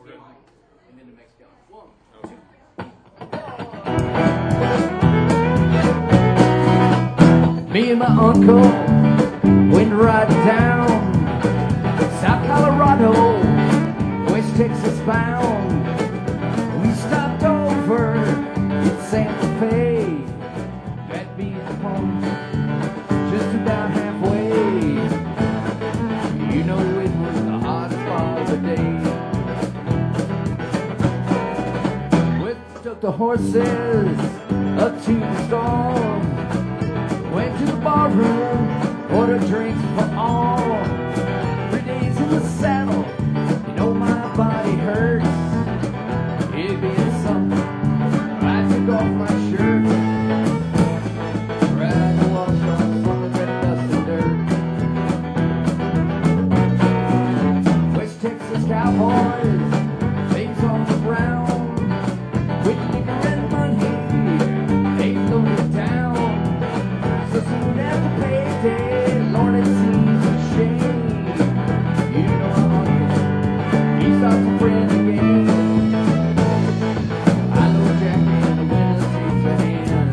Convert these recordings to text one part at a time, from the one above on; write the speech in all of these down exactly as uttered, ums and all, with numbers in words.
Okay. And then the Mexican. One, Okay. two. Me and my uncle went right down South Colorado, West Texas bound. We stopped over in Santa Fe, that being home, just about halfway. You know it was the hottest part of the day. We took the horses up to the stall, went to the bar room, ordered drinks for all. Three days in the saddle, you know my body hurts. It being something, I took off my shirt, tried to wash off some of that dust and dirt. West Texas cowboys, things on the ground, with liquor and money, they loaded down. So soon after payday, Lord, it seems a shame. You know I'm uncle, he starts to friend again. I know Jackie and the winner takes a hand.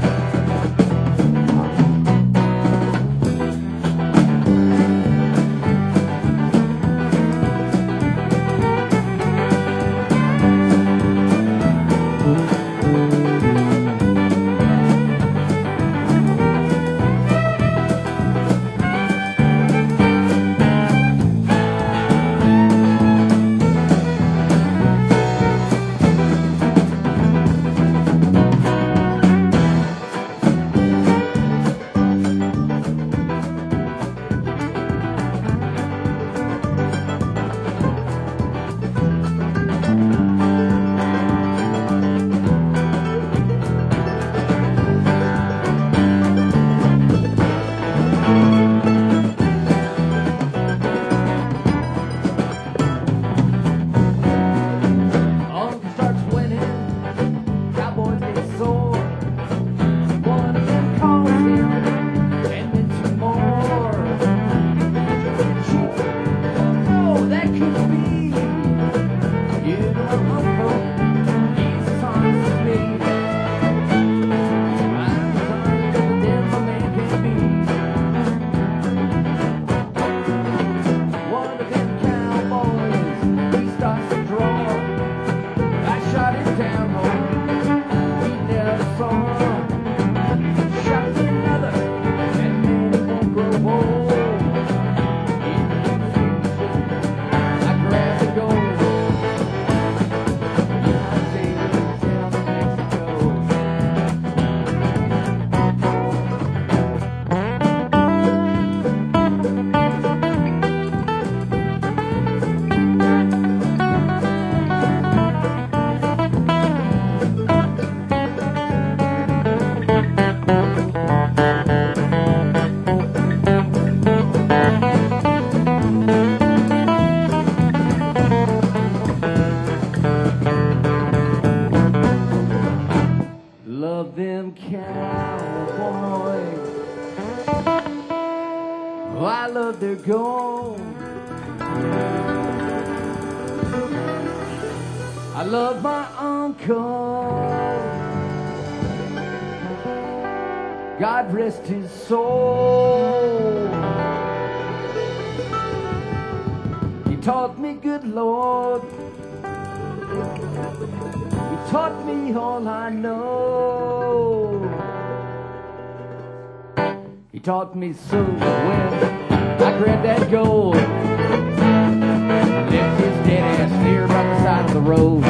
Uncle starts winning, cowboys get sore. One of them calls him, and then two more. Cheaper, no, that couldn't be. You know Uncle, he's as honest as me. I'm as honest as the devil man can be. One of them cowboys, he starts to draw. I shot him down, home. He never saw. Shot another, and then it won't grow old. In the confusion, I grabbed the gold. United States down to Mexico. Love them cowboys. Oh, I love their gold. I love my uncle. God rest his soul. He taught me, good Lord. He taught me all I know. He taught me so when I grabbed that gold, left his dead ass there by the side of the road.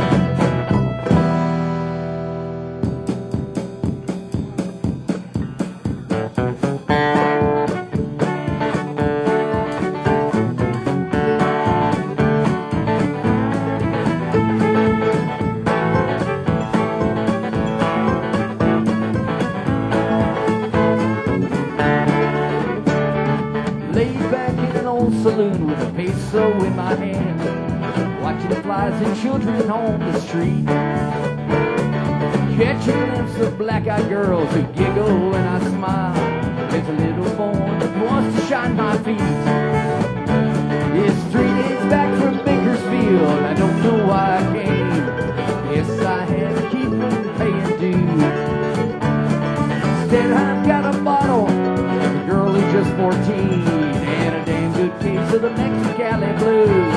Laid back in an old saloon with a peso in my hand, watching flies and children on the street. Catch a glimpse of black-eyed girls who giggle and I smile. There's a little boy that wants to shine my feet. It's three days back from Bakersfield. I don't know why just fourteen and a damn good case of the Mexicali blues.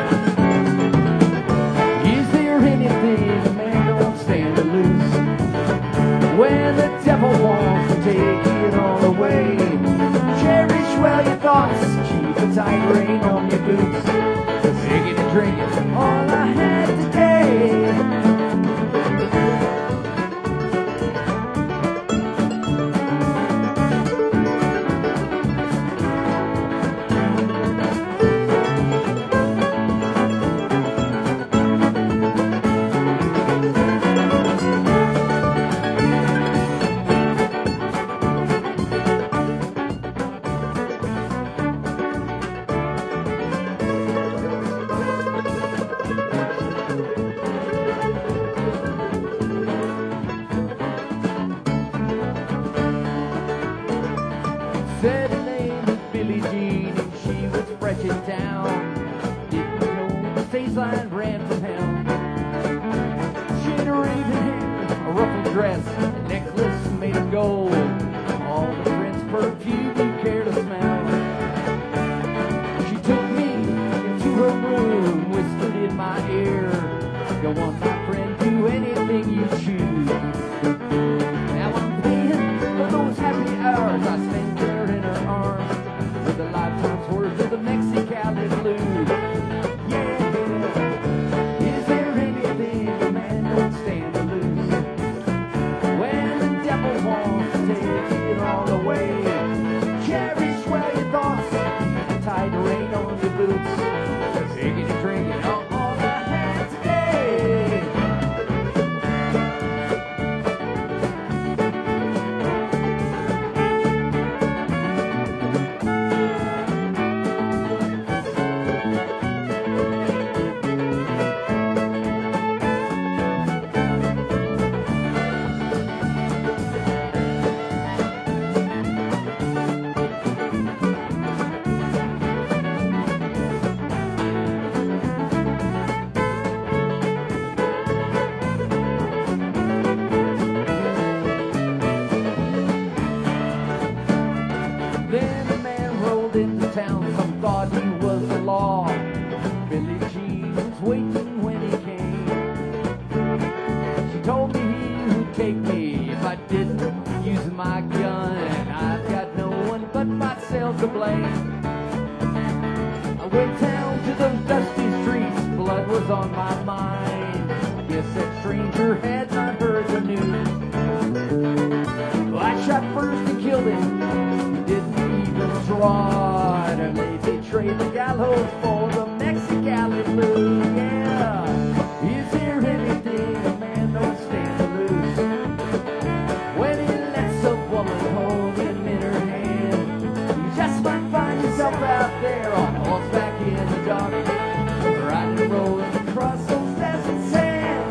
Is there anything a man don't stand to lose? When the devil wants to take it all away, cherish well your thoughts, keep a tight rein on your boots. Singing and drinking all I had today. Said her name was Billie Jean and she was fresh in town. Didn't know the stage line ran from hell. She had a raven hair, a ruffled dress, a necklace made of gold. All the Prince perfume you care to smell. She took me into her room, whispered in my ear, "Go on, my friend, do anything you choose." Now I'm paying for those happy hours I spent there in her arms, with a lifetime's worth of the Mexicali blues. Yeah, is there anything a man don't stand to lose? When the devil wants to take it all away, cherish well your thoughts, tight rein on your boots. Taking and drinking all, all I had today. Then a man rolled into town, some thought he was the law. Billie Jean was waiting when he came. She told me he would take me if I didn't use my gun. I've got no one but myself to blame. I went down to those dusty streets, blood was on my mind. I guess that stranger had not heard the news. Well, I shot first and killed him, didn't even try to maybe trade the gallows for the Mexicali blues. Yeah, is there anything a man don't stand to lose? When he lets a woman hold him in her hand, you just might find yourself out there on horseback in the dark, riding and rolling across those desert sands.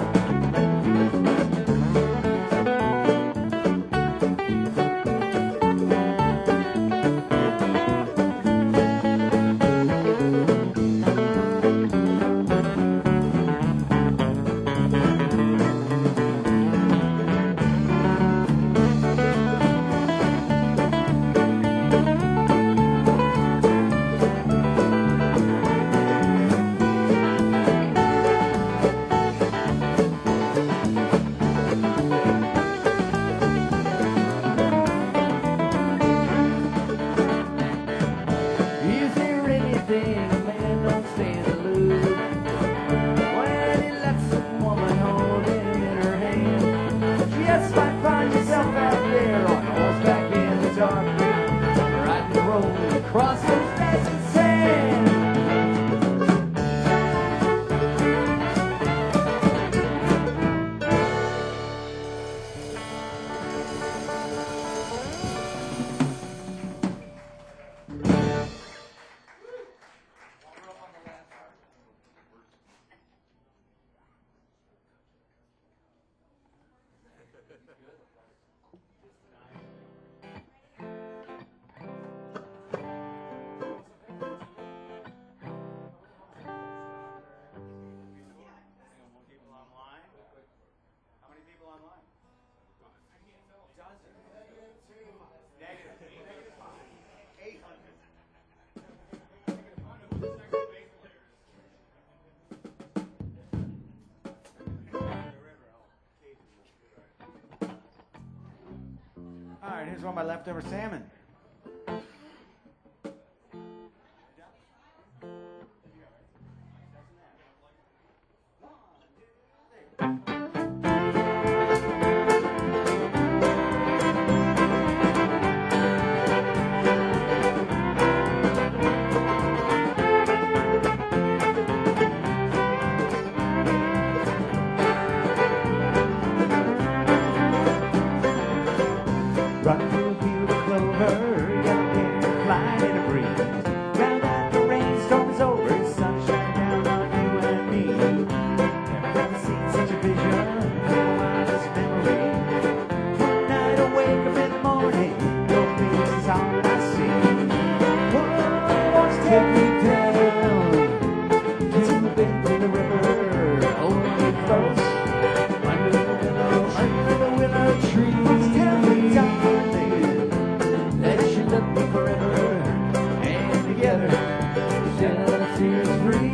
Is there anything a man don't stand to lose? When he lets a woman hold him in her hand, you just might find yourself out there on horseback in the dark, riding and rolling across those desert sands. Here's one by Leftover Salmon. Run through a field of clover, yellow hair flying in a breeze. Now that the rainstorm is over, sunshine down on you and me. Never ever seen such a vision, feel wildest memory. One night I wake up in the morning, your face is all that I see. One wants to take me down to the bend in the river, hold me close under the willow, under the willow tree. Tell me, darling, that you love me forever, and together set us here free.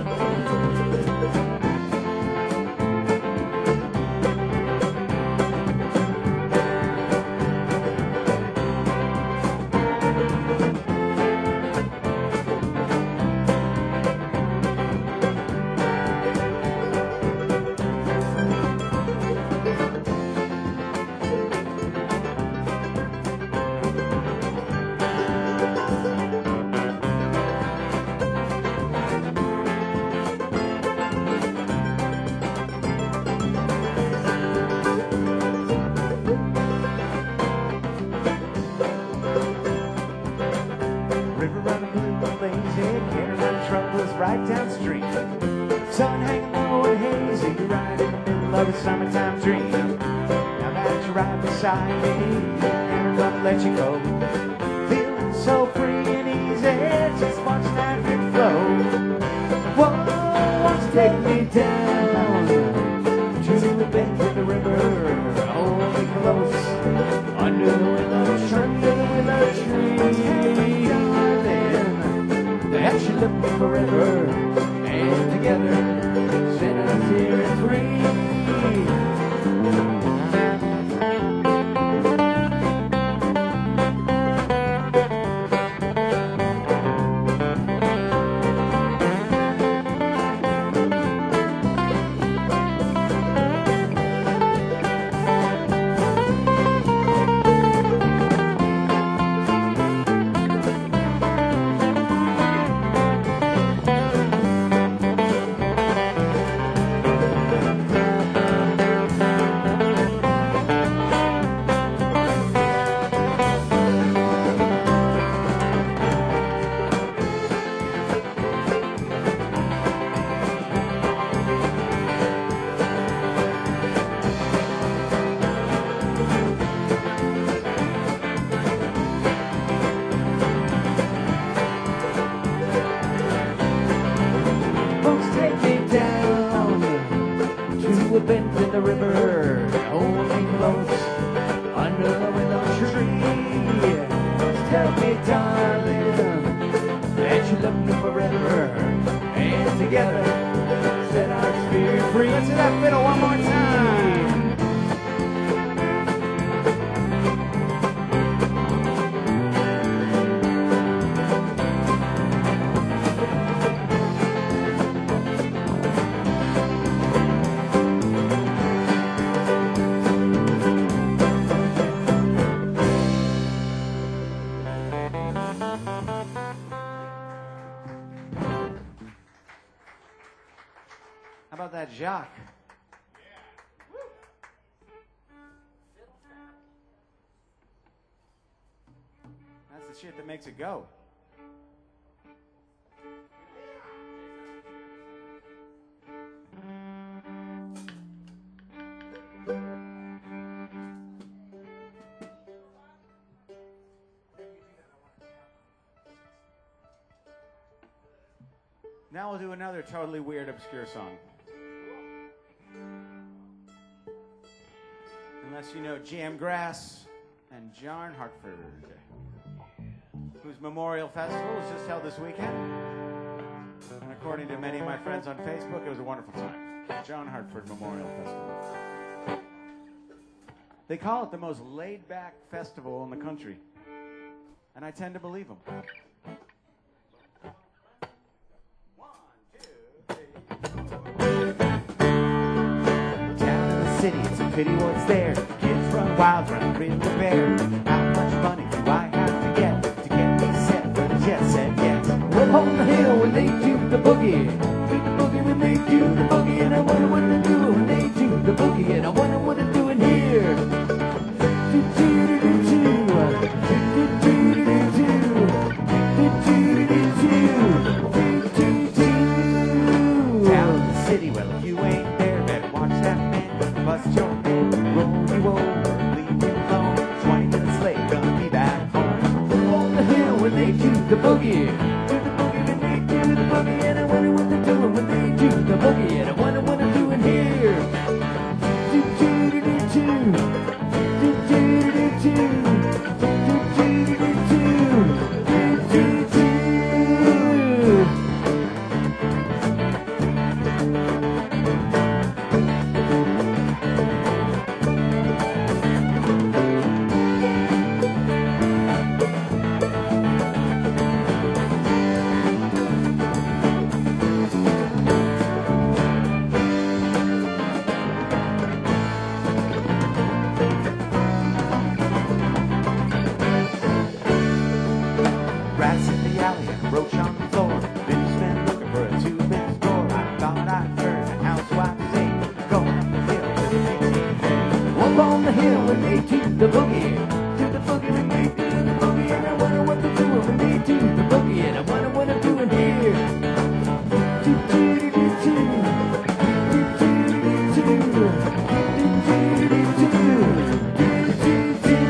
River running blue and lazy, can't run troubles right downstream. Sun hanging low and hazy, right in the middle of a summertime dream. Now that you're right beside me, never gonna let you go. Feeling so free and easy, just watching that river flow. Whoa, wants to take me down to the bend in the river, hold me close under the willow tree, under the willow tree. That you love me forever, and together set us here free. Folks, take me down to a bend in the river, hold me close under the willow tree. Tell me, darling, that you love me forever, and together set our spirit free. Let's hit that fiddle one more time. How about that Jacques? That's the shit that makes it go. Now we'll do another totally weird, obscure song. Unless you know Jam Grass and John Hartford, whose Memorial Festival was just held this weekend. And according to many of my friends on Facebook, it was a wonderful time. John Hartford Memorial Festival. They call it the most laid-back festival in the country. And I tend to believe them. Down in the city, it's a pity what's there. Kids run wild, run grin the bear. How much money do I have to get to get me set for the jet set? Yes. Up on the hill when they do the boogie, do the boogie when they do the boogie, and I wonder what they do when they do the boogie, and I wonder what they're doing here. Do do do do do, do do do do do, do do do do, do do. Down in the city, well if you ain't there, better watch that man bust your head, roll you over, leave you alone. Twenty minutes late, gonna be back home. On the hill when they do the boogie, do the boogie when they do the boogie, and I wonder what they're doing when they do the boogie, and I wonder what they're doing here. Do do do do do, do do do do, do do do do, do do do. Rats in the alley and a roach on the floor. Businessmen looking for a two-bit store. I thought I'd heard a housewife say, going up the hill to the fifteen. Up on the hill when they do the boogie, do the boogie when they do the boogie, and I wonder what they're doing when they do the boogie, and I wonder what they're doing here. Do do do do do, do do do do, do do do do, do do do.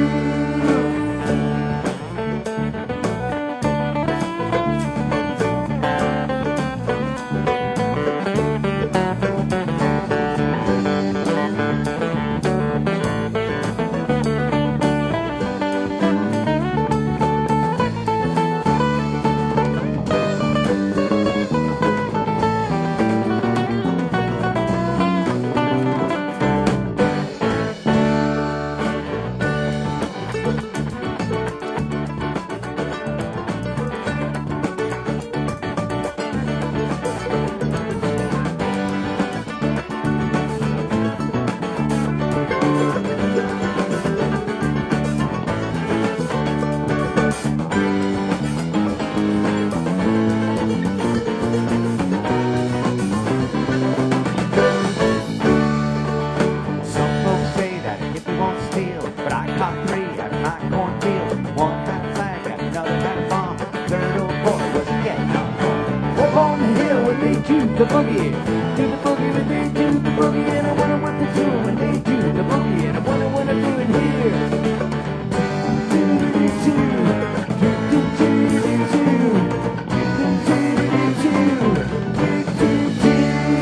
Some folks say that a hippie won't steal, but I caught three out of my cornfield. One had a flag and another had a bomb. Third old boy wasn't getting on home. Up on the hill when they do the boogie, do the boogie when they do the boogie, and I wonder what they're doing when they do the boogie, and I wonder what they're doing here. Do do do do, do do do do do, do do do do, do do do.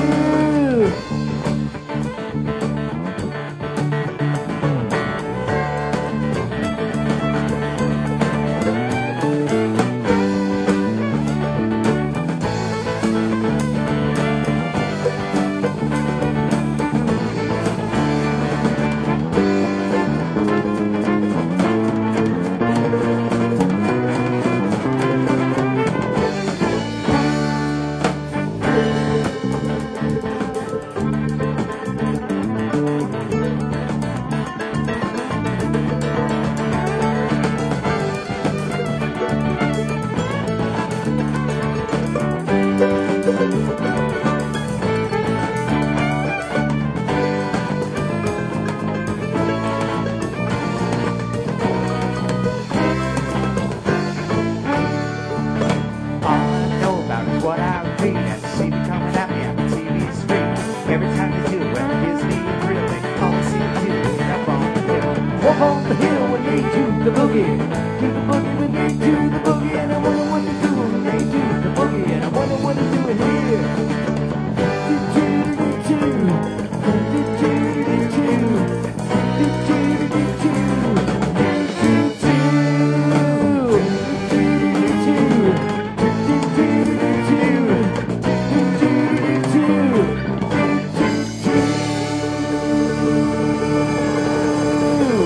the boogie, do the boogie when they do the boogie, and I wonder what they do when they do the boogie, and I wonder what they're doing here. Do do do do, do do do do, do do do do, do do do.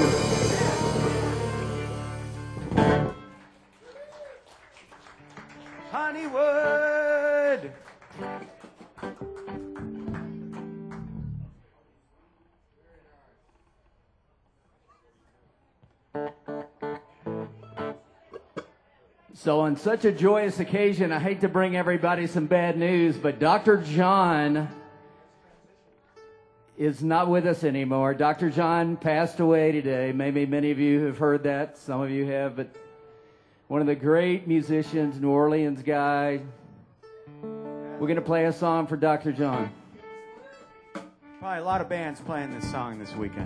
Honeywood. So on such a joyous occasion, I hate to bring everybody some bad news, but Doctor John is not with us anymore. Doctor John passed away today. Maybe many of you have heard that. Some of you have, but one of the great musicians, New Orleans guy. We're going to play a song for Doctor John. Probably a lot of bands playing this song this weekend.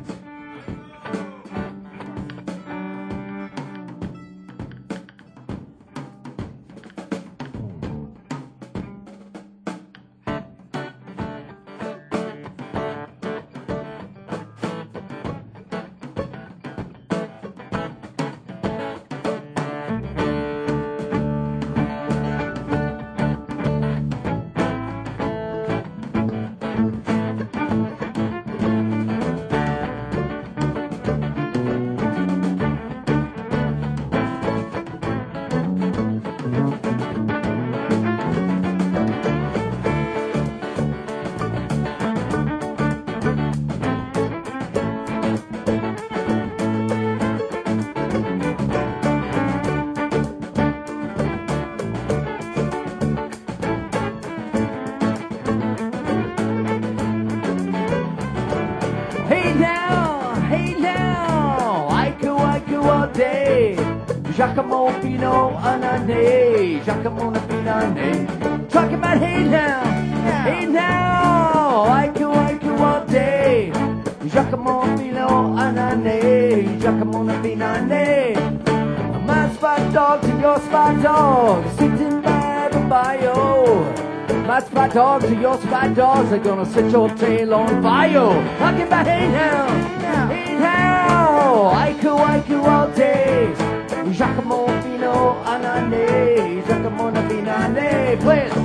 Giacomo Pino Anane, Giacomo Pinane. Talking about hey now, yeah. Hey now, Aiku Aiku all day. Giacomo Pino Anane, Giacomo Pinane. My spot dogs and your spot dogs sitting by the bio. My spot dogs and your spot dogs are gonna set your tail on fire. Talking about hey now, yeah. Hey now, Aiku Aiku all day. Giacomo Pino Anane, Giacomo Pinane, play it.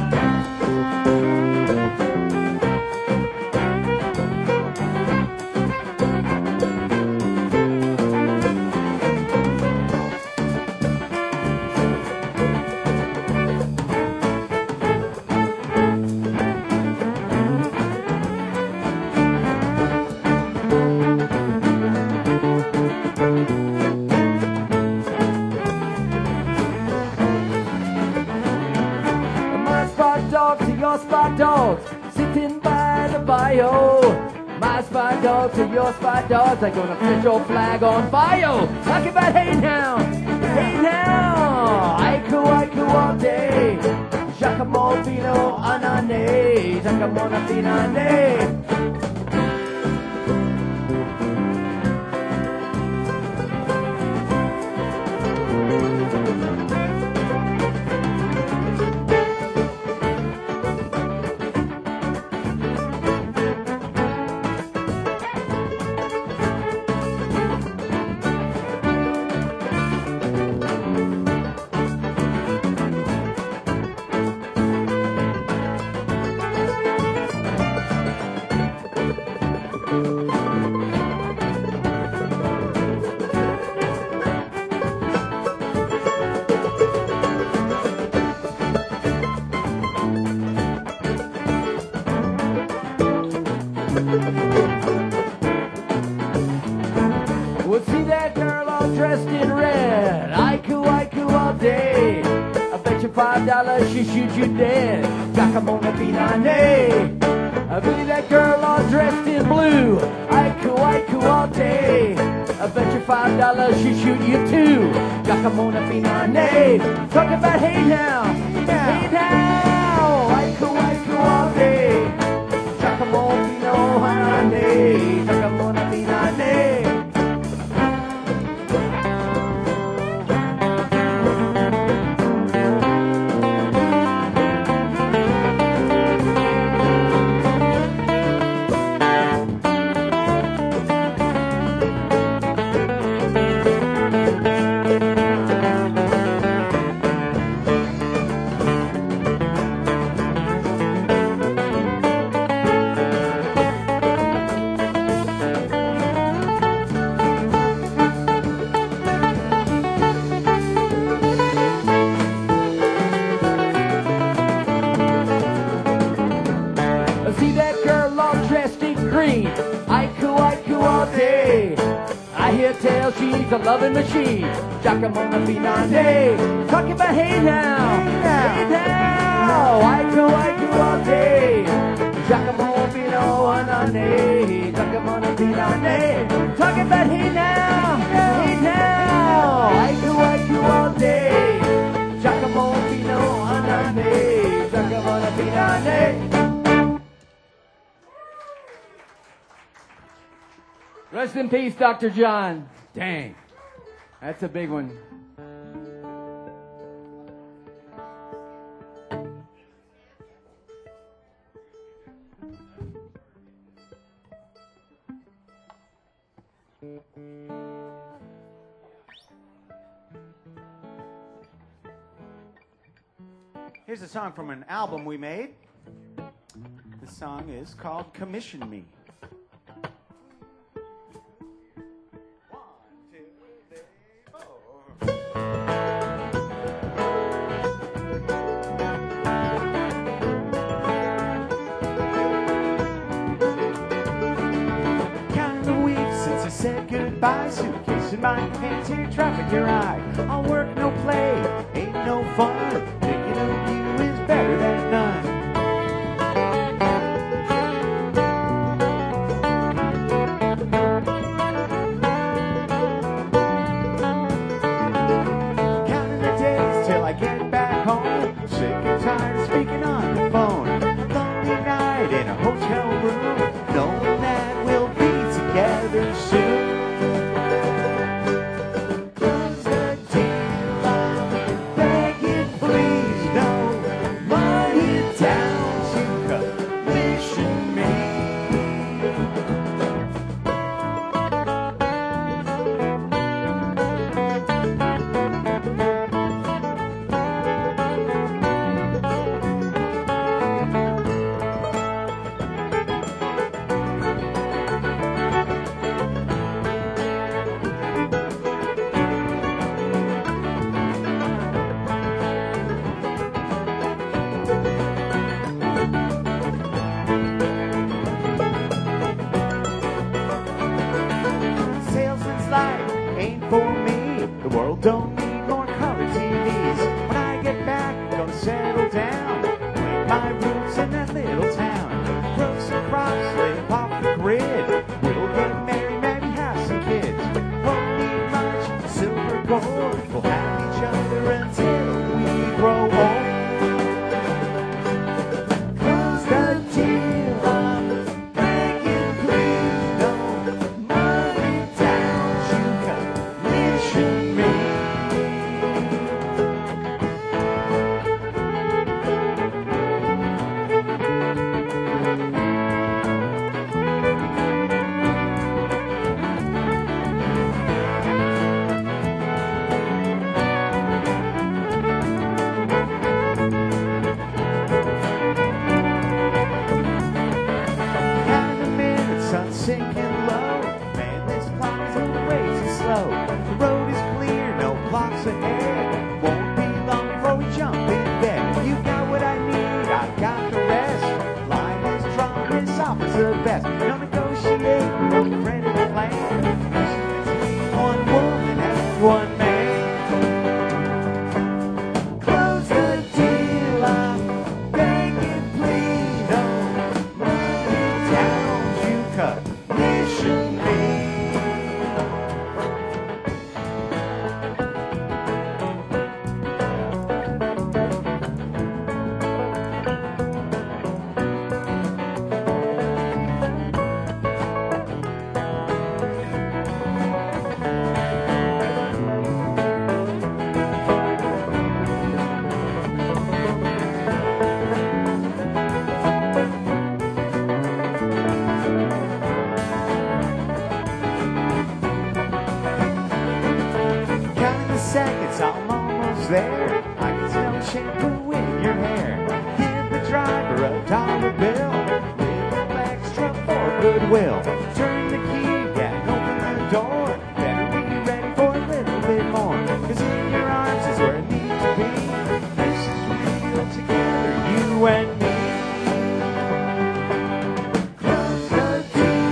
Spot dogs sitting by the bio. My spot dogs and your spot dogs are gonna put your flag on fire. Talking about hey now, hey now, Aiku Aiku all day. Giacomo Pino Anane, Giacomo Pinane. Well, see that girl all dressed in red. Aiku, aiku all day. I bet you five dollars she shoot you dead. Giacomo Pinane. I believe that girl all dressed in blue. Aiku, aiku all day. I bet you five dollars she shoot you too. Giacomo Pinane. Talking about hey now, hey now. Aiku, aiku all day. Giacomo Pinane. Giacomo Pinane. green. Aiku, aiku all day. I hear tell she's a loving machine. Jackamona Finande. Talking about hey now. Hey now. Aiku, aiku all day. Jackamona Finande. Jackamona Finande. Talking about hey now. Hey now. Aiku, aiku all day. Jackamona Finande. Jackamona Finande. Rest in peace, Doctor John. Dang. That's a big one. Here's a song from an album we made. The song is called Commission Me. Said goodbye, suitcase in my hands, here, traffic your eye. All work, no play, ain't no fun. Thinking of you is better than none. Counting the days till I get back home. Sick and tired of speaking on the phone. A lonely night in a hotel room, knowing that we'll be together soon. Don't need more color T Vs. When I get back, gonna settle down, plant my roots in that little town, grow some crops, live off the grid. We'll get married, maybe have some kids. Won't need much silver gold. We'll have each other until we grow old. Close the deal up, break it please. No money down, you commission me. Sinking low, man, this clock is going crazy slow. The road is clear, no blocks ahead. Won't be long before we jump in bed. You got what I need, I got the rest. Life is strong, this offers the best. No negotiate, no credit plan. One woman and one man. Close the deal, I'm begging, please. No money down, you cut. Seconds, I'm almost there. I can smell the shampoo in your hair. Give the driver a dollar bill. Little extra for goodwill. Turn the key, yeah, and open the door. Better be ready for a little bit more. Cause in your arms is where I need to be. This is real together, you and me. Close the deal.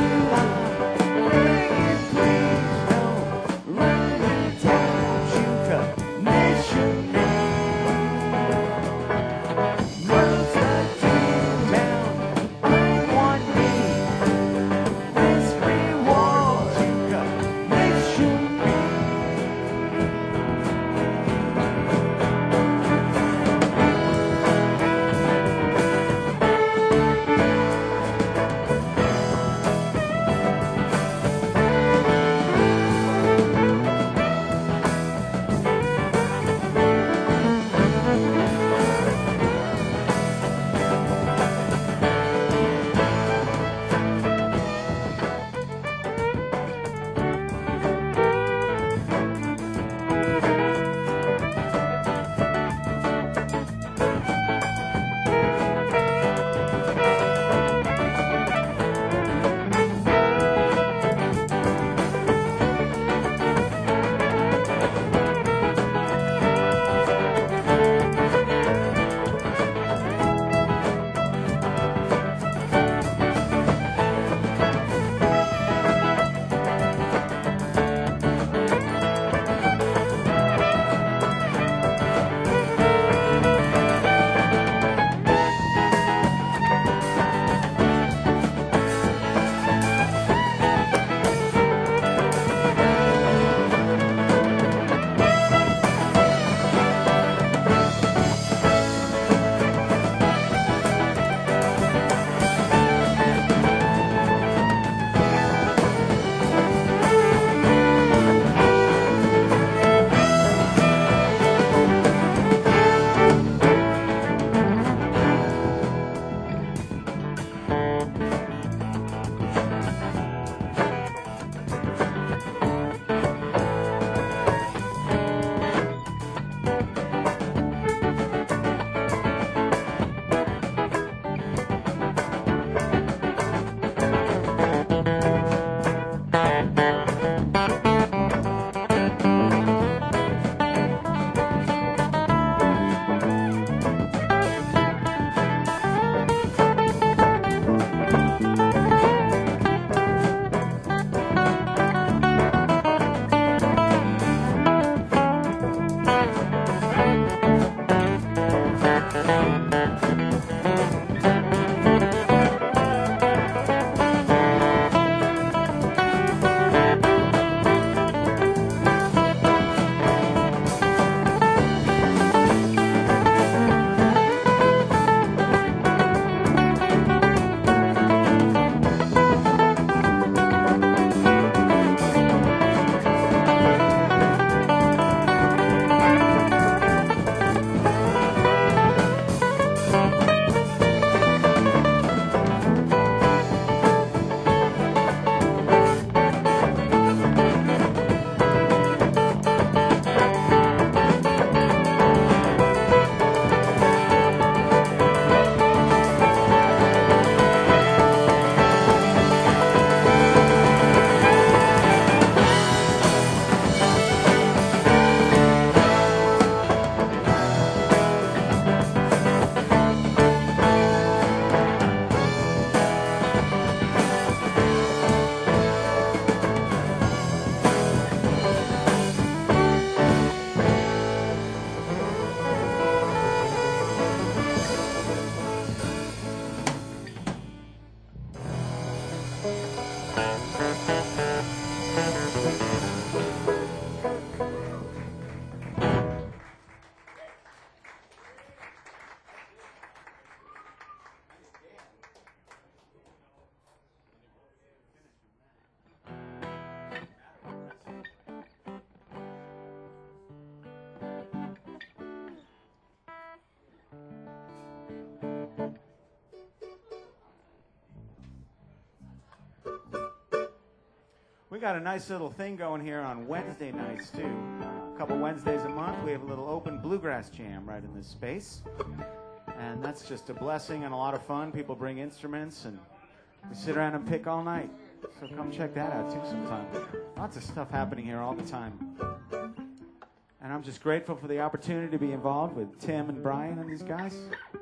We got a nice little thing going here on Wednesday nights, too. A couple Wednesdays a month, we have a little open bluegrass jam right in this space. And that's just a blessing and a lot of fun. People bring instruments, and we sit around and pick all night. So come check that out, too, sometime. Lots of stuff happening here all the time. And I'm just grateful for the opportunity to be involved with Tim and Brian and these guys.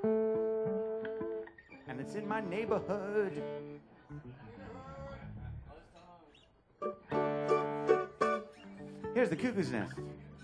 And it's in my neighborhood. Here's the Cuckoo's Nest.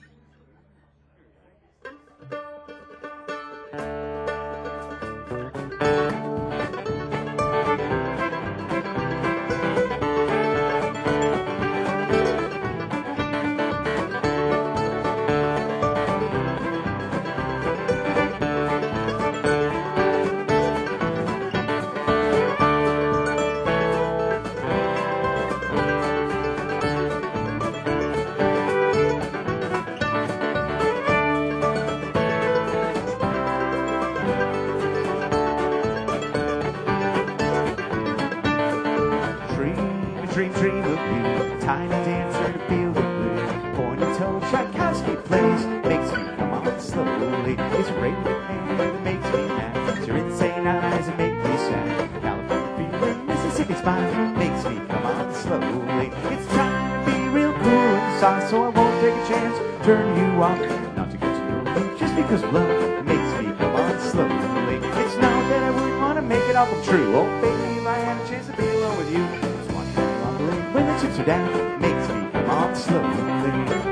Dream, dream of you, tiny dancer to feel the blue. Pointy-toe Tchaikovsky plays, makes me come on slowly. It's your rainbow hair that makes me mad. It's your insane eyes that make me sad. California feeling, Mississippi smile, makes me come on slowly. It's time to be real cool and soft, so I won't take a chance, turn you off. Not to get to know you, just because love makes me come on slowly. It's not that I wouldn't want to make it all come true. Oh baby, if I had a chance to be alone with you. When the chips are down, makes me come on slowly.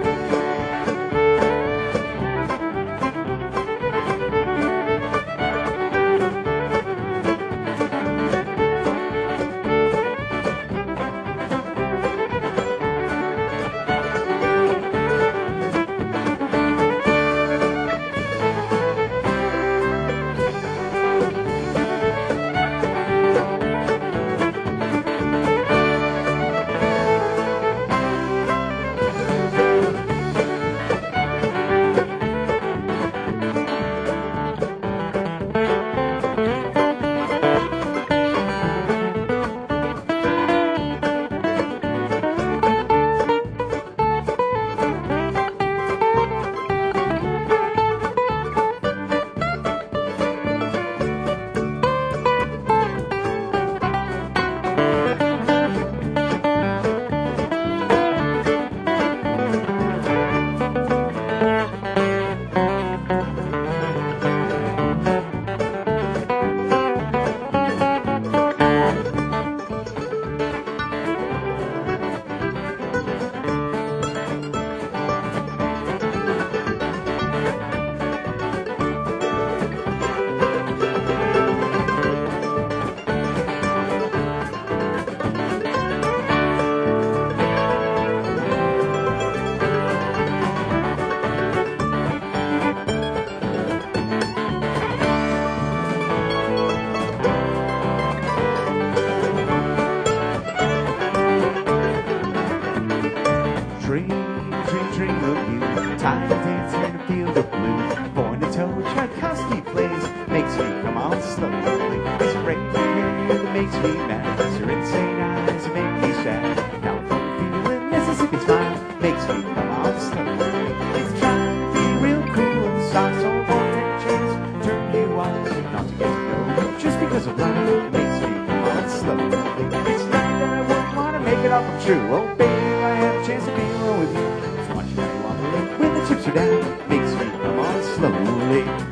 Dream, dream, dream of you. Time dancing to feel the blue. Pointy-toe Tchaikovsky plays, makes me come on slowly. It's your rainbow hair that makes me mad. It's your insane eyes that make me sad. California feeling, Mississippi smile, makes me come on slowly. It's trying to be real cool and soft, so I won't take a chance, turn you on. Not to get to know you, just because of love, makes me come on slowly. It's not that I wouldn't want to make it all come true. Oh baby, if I had a chance to be alone with you. Just watch you how you walk away when the chips are down, makes me come on slowly.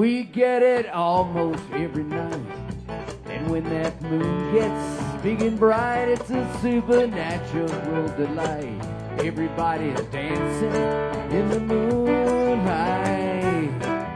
We get it almost every night. And when that moon gets big and bright, it's a supernatural delight. Everybody is dancing in the moonlight.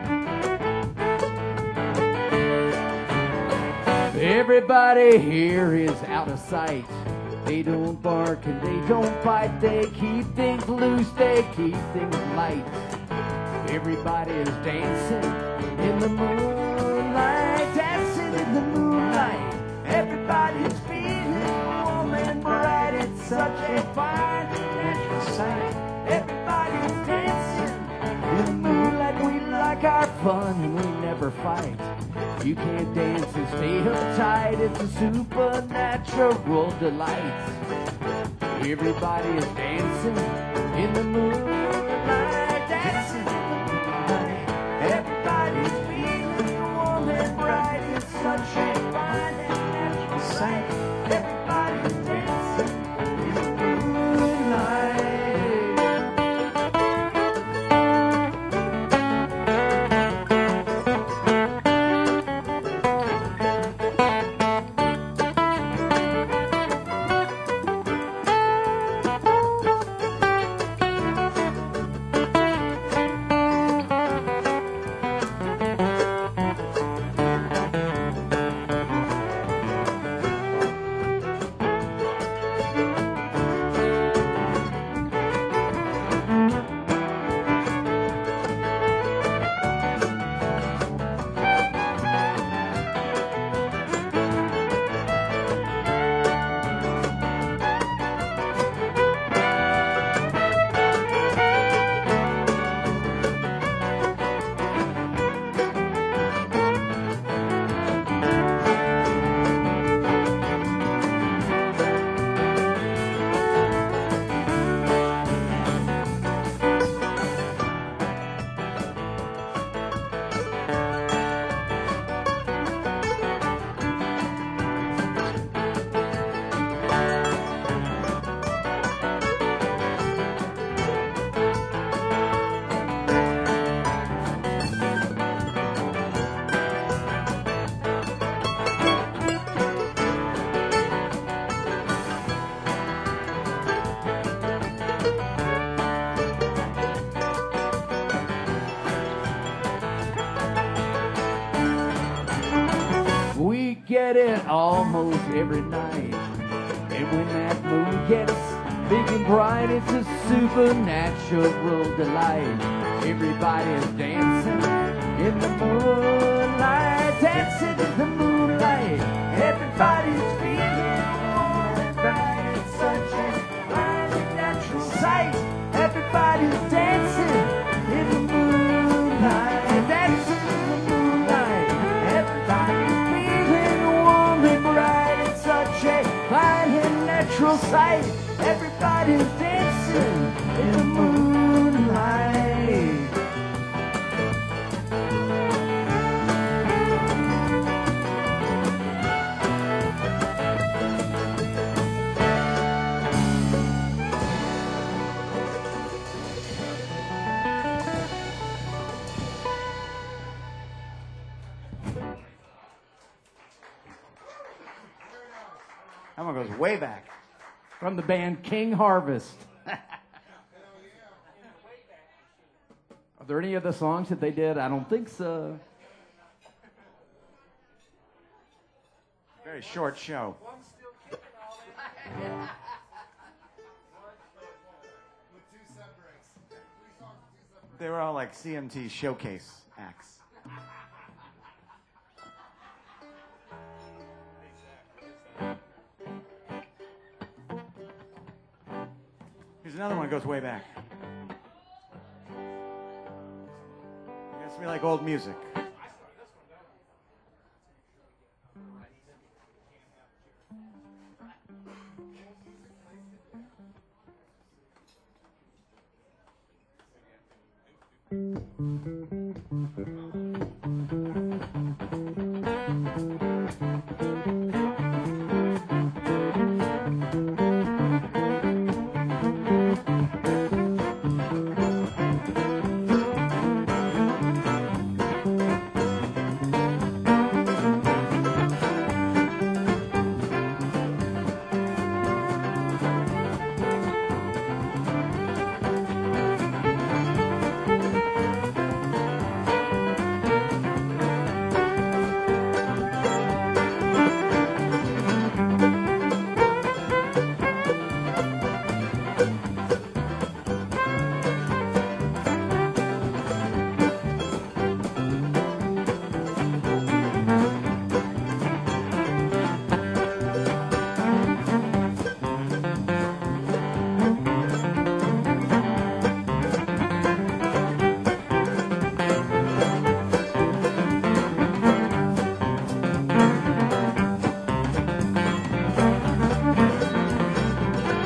Everybody here is out of sight. They don't bark and they don't fight. They keep things loose, they keep things light. Everybody is dancing in the moonlight, dancing in the moonlight. Everybody's feeling warm and bright. It's such a fine natural sight. Everybody's dancing in the moonlight. We like our fun and we never fight. You can't dance and stay uptight. It's a supernatural delight. Everybody is dancing in the moonlight, dancing in the moonlight. Everybody's feeling warm and bright. It's such a fine and natural sight. Everybody's dancing in the moonlight. Get it almost every night. And when that moon gets big and bright, it's a supernatural delight. Everybody is dancing in the moonlight, dancing in the moonlight. Everybody's feeling warm and bright. It's such a fine and natural sight. Everybody's dancing in the moonlight, dancing in the moonlight. Everybody's such a fine and natural sight. Everybody's dancing in the moonlight. That one goes way back. From the band King Harvest. Are there any other songs that they did? I don't think so. Very short show. They were all like C M T showcase acts. Here's another one that goes way back. It's me like old music.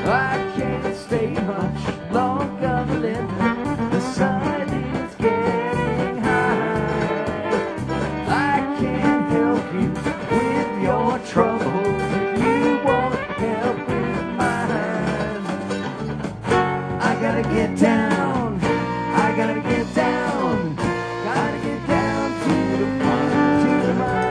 I can't stay much longer, Melinda. The sun is getting high. I can't help you with your troubles. You won't help with mine. I gotta get down. I gotta get down. Gotta get down to the mine, to the mine.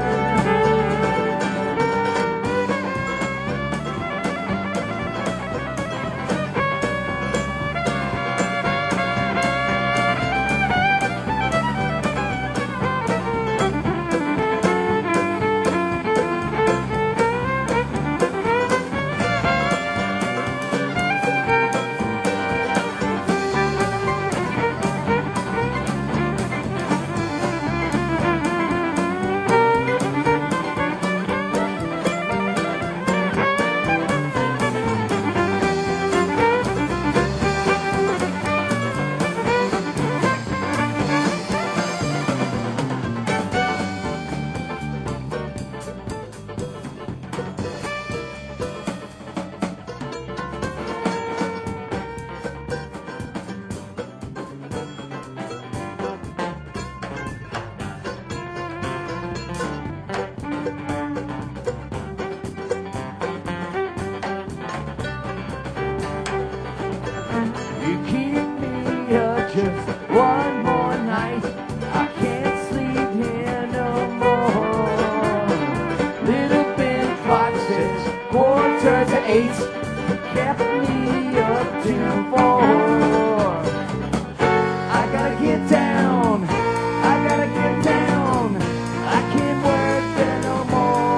You keep me up just one more night. I can't sleep here no more. Little Ben clock says quarter to eight. Kept me up till four. I gotta get down. I gotta get down. I can't work there no more.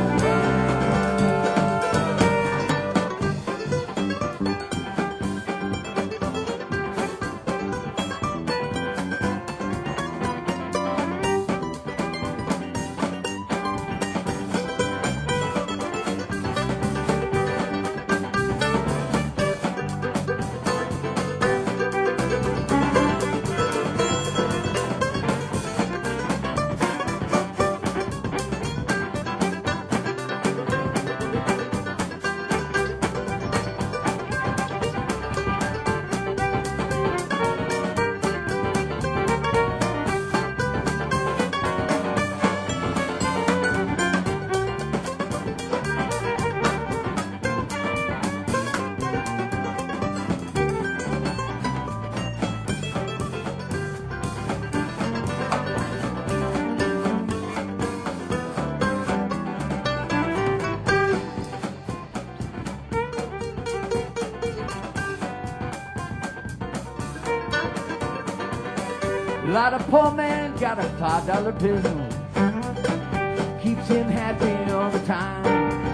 A lot of poor man got a five dollar bill. Keeps him happy all the time.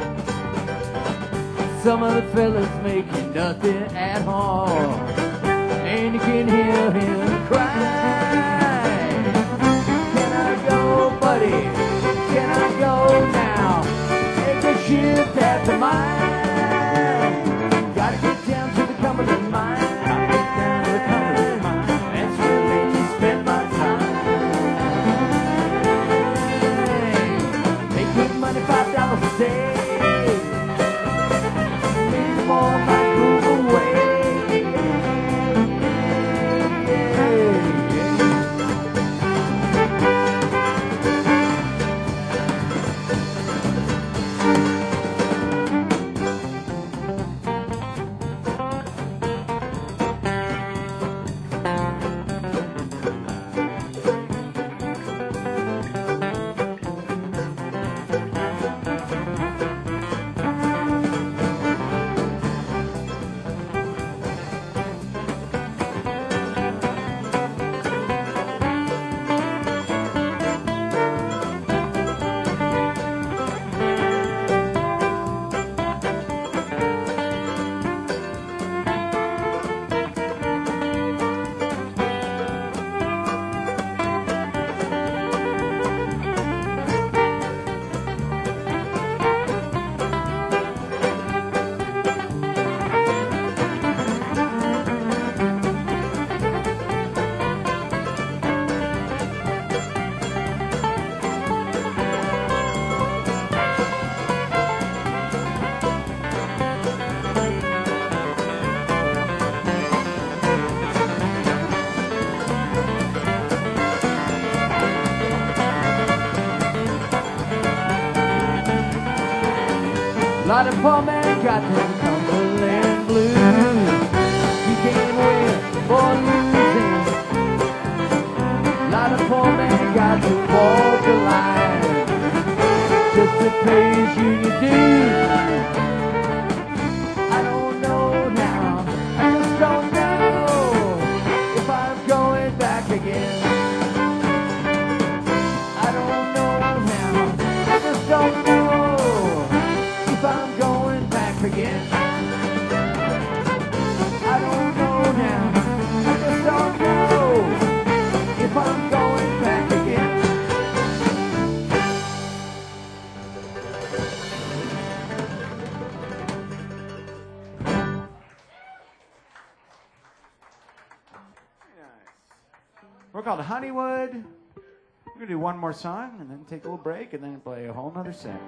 Some of the fellas making nothing at all, and you can hear him cry. Can I go, buddy? Can I go now? Take a shift at the mine. Gotta get down to the Cumberland mine. Gotta get down to the Cumberland mine. That's where they spend my time. Make good money, five dollars a day. Maybe more might move away. lot of poor men got them Cumberland blues. You can't win for losing. A lot of poor men got to walk the line just to pay you your dues. I don't know now, I just don't know if I'm going back again. I don't know now, I just don't know if I'm going back again. I don't know now, I just don't know if I'm going back again. We're called Honeywood. We're going to do one more song and then take a little break and then play a whole nother set.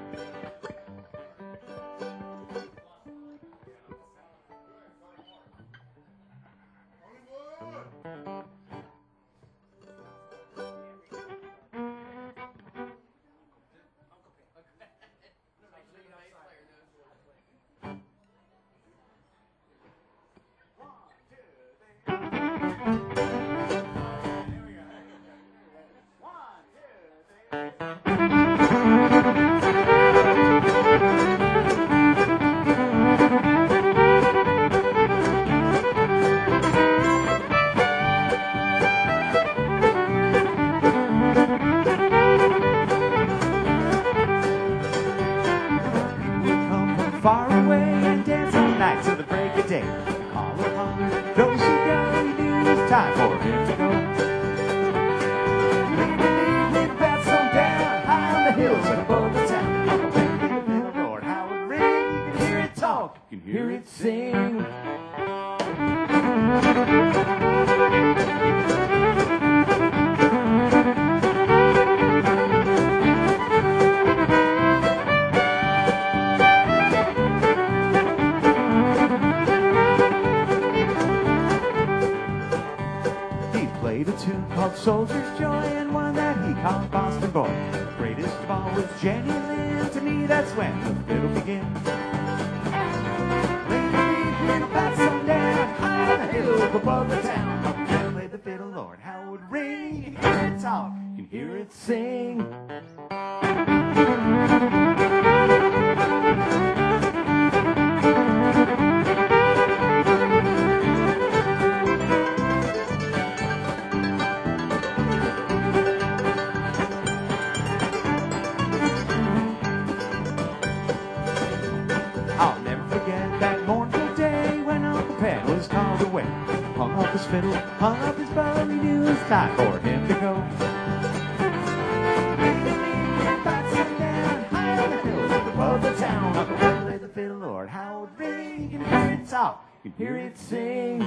Far away and dance all night till the break of day. Call upon those who go, you do, it's time for him to go. Leave the bats on down high on the hills and above the town. Oh, Lord, how it ring, you can hear it talk, you can hear it sing. Played a tune called Soldier's Joy and one that he called Boston Boy. The greatest of all was Jenny Lind. To me, that's when the fiddle begins. Play the fiddle, pat some down high on the hill above the town. Play the fiddle, Lord, how it would ring. You can hear it talk, you can hear it sing. I'll never forget that mournful day when Uncle Pat was called away. Hung up his fiddle, hung up his bow, he knew it was time for him to go. Lay the lead, bats him down high on the hills above the town. Uncle Pat played the fiddle, Lord, how it ring. You can hear it talk, you can hear it sing.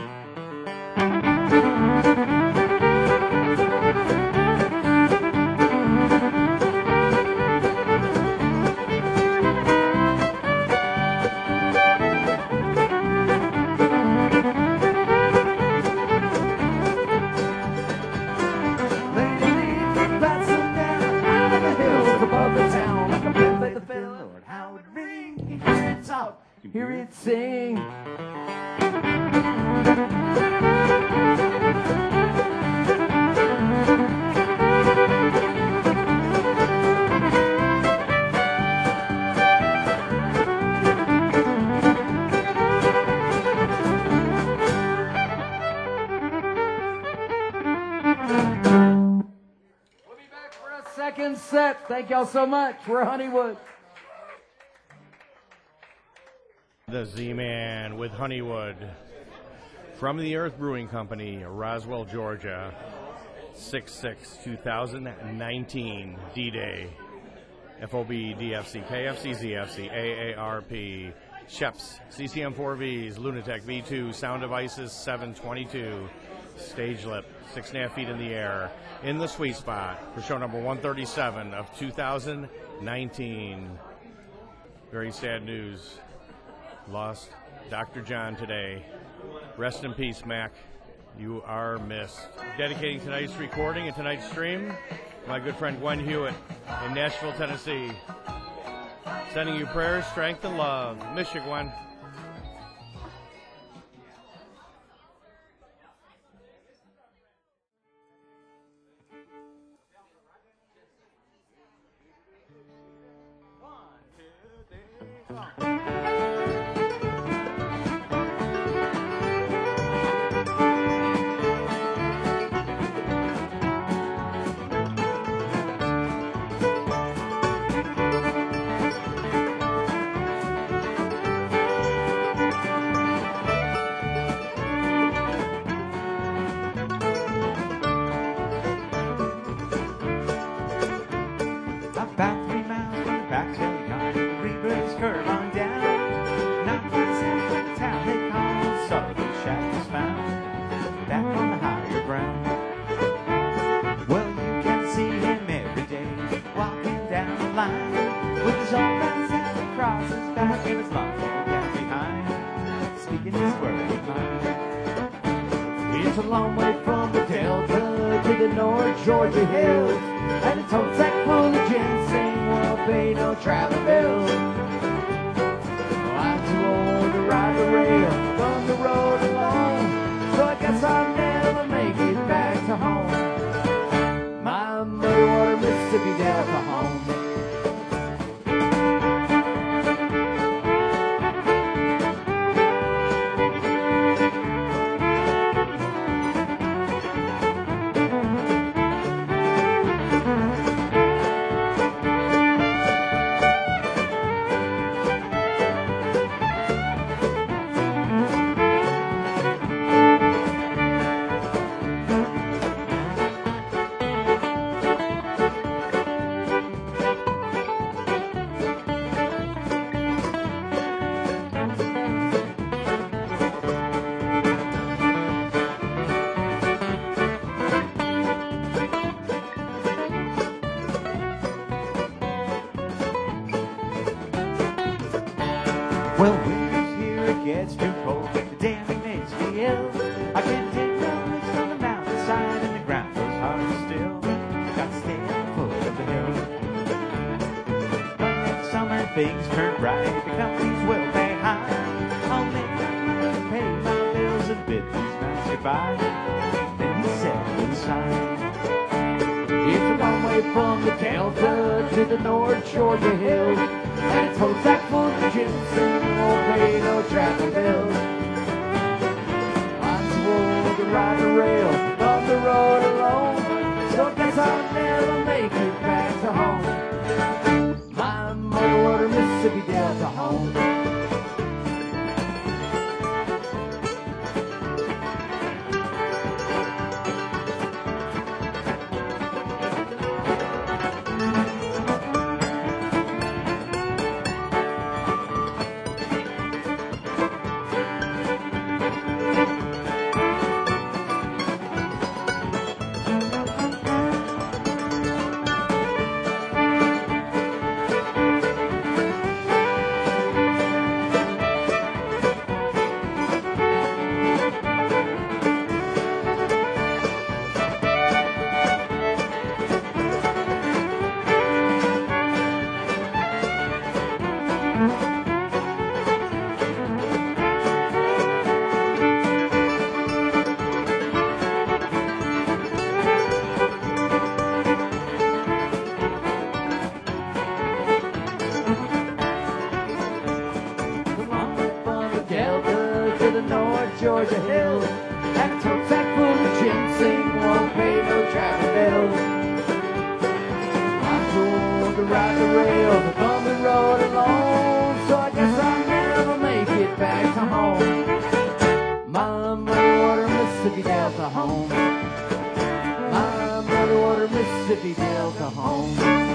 Hear it sing. We'll be back for a second set. Thank y'all so much. We're Honeywood. The Z-Man with Honeywood from the Earth Brewing Company, Roswell, Georgia, six six twenty nineteen, D-Day, F O B, D F C, K F C, Z F C, A A R P, Sheps, C C M four Vs, Lunatech V two, Sound Devices seven twenty-two, Stage Lip, six and a half feet in the air, in the sweet spot for show number one thirty-seven of two thousand nineteen. Very sad news. Lost Doctor John today. Rest in peace, Mac. You are missed. Dedicating tonight's recording and tonight's stream, my good friend Gwen Hewitt in Nashville, Tennessee. Sending you prayers, strength, and love. Miss you, Gwen. About three miles from the back hill yard, Reber's curve on down. Not far south of the town they call Sullivan Shack is found. Back on the higher ground. Well, you can see him every day, walking down the line, with his own right side across his back and his long hair down behind, speaking his word of mind. It's a long way from the Delta to the North Georgia hills, and a tote sack full of ginseng won't pay no travel bill. Well, I'm too old to ride the rail from the road alone, so I guess I'll never make it back to home. My muddy water Mississippi Delta home. Well, winter's here, it gets too cold, the damn it makes me ill. I can't take no risks on the mountainside and the ground goes hard and still. Got to stay at the foot of the hill. But next summer things turn bright, the companies will pay high. I'll make enough money to pay my bills and bid these nights goodbye. Then he said inside, it's a long way from the Delta to the North Georgia hills, and it's tote sack full of ginseng, won't pay no traffic bills. I'm too old to ride the rail on the road alone, so I guess I'll never make it back to home. My muddy water Mississippi Delta home. Georgia hills, and a tote sack full of ginseng won't pay no traffic bills. I'm too old to ride the rail, the bumpy road alone, so I guess I'll never make it back to home. My muddy water Mississippi Delta home. My muddy water Mississippi Delta home.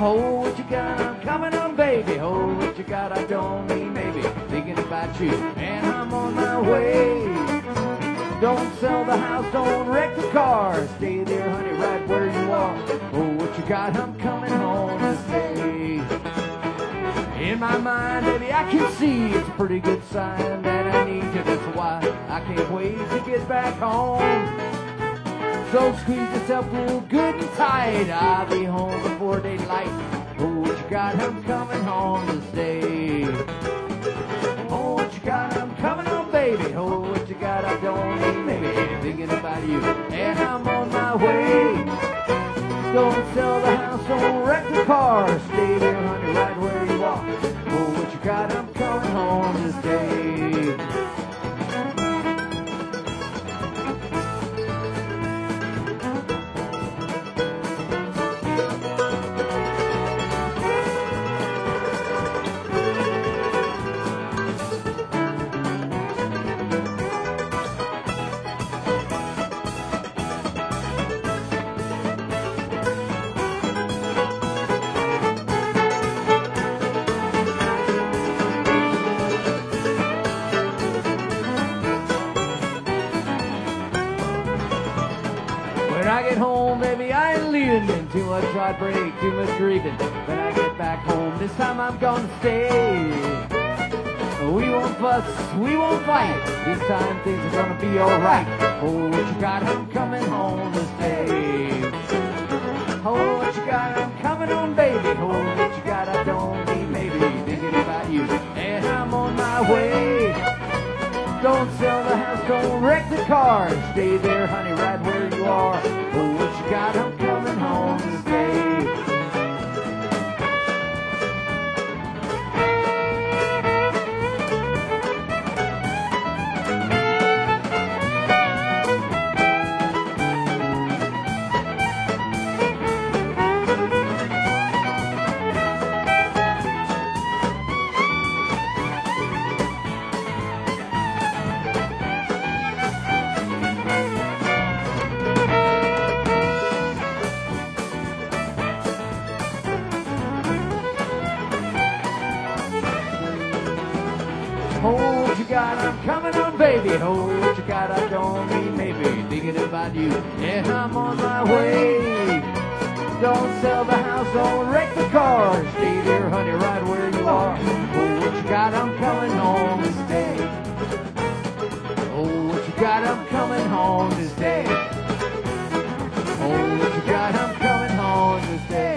hold what you got, I'm coming home, baby. Hold what you got, I don't mean maybe. Thinking about you, and I'm on my way. Don't sell the house, don't wreck the car. Stay there, honey, right where you are. Hold what you got, I'm coming home to stay. In my mind, baby, I can see it's a pretty good sign that I need you. That's why I can't wait to get back home. So squeeze yourself real good and tight. I'll be home before daylight. Oh, what you got? I'm coming home to stay. Oh, what you got? I'm coming home, baby. Oh, what you got? I don't need maybe thinking about you, and I'm on my way. Don't sell the house, don't wreck the car. Stay there, honey, right where you are. Oh, what you got? I'm coming home to stay. I get home, baby, I ain't leaving. Been too much heartbreak, too much grieving. When I get back home, this time I'm gonna stay. We won't fuss, we won't fight. This time things are gonna be alright. Oh, what you got? I'm coming home to stay. Oh, what you got? I'm coming home, baby. Oh, what you got? I don't need maybe thinking about you, and I'm on my way. Don't sell the house, don't wreck the car. Stay there, honey, right where you are. Oh, what you got? I'm coming home to stay. Oh, what you got? I'm coming on, baby. Oh, what you got? I don't mean maybe thinking about you, and I'm on my way. Don't sell the house, don't wreck the car. Stay there, honey, right where you are. Oh, what you got? I'm coming home to stay. Oh, what you got? I'm coming home to stay. Oh, what you got? I'm coming home to stay.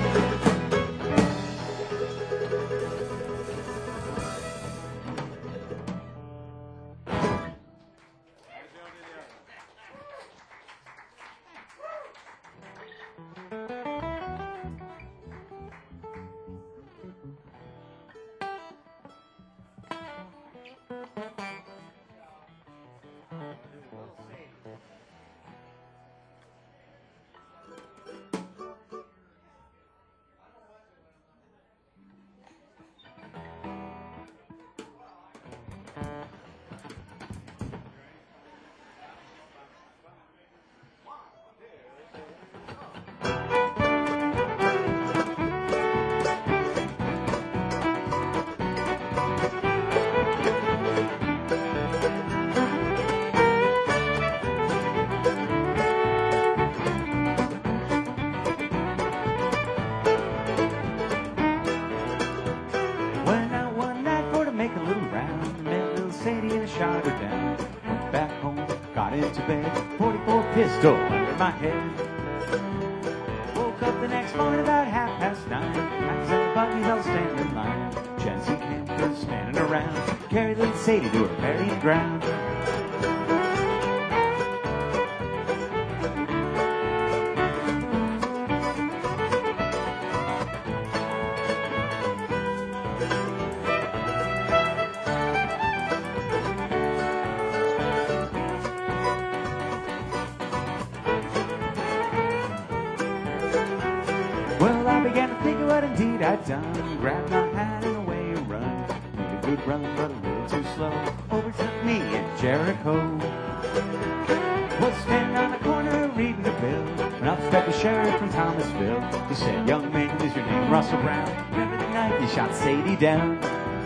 Shot her down, went back home, got into bed, forty-four pistol under my head. Woke up the next morning about half past nine, Max and the buggies all standing in line. Jensen campers standing around, carried little Sadie to her burying ground. Well, I began to think of what indeed I'd done. Grabbed my hat and away I run. Made a good run, but a little too slow. Overtook me in Jericho. Was standing on the corner reading the bill when up met the sheriff from Thomasville. He said, young man, is your name Russell Brown? Remember the night you shot Sadie down?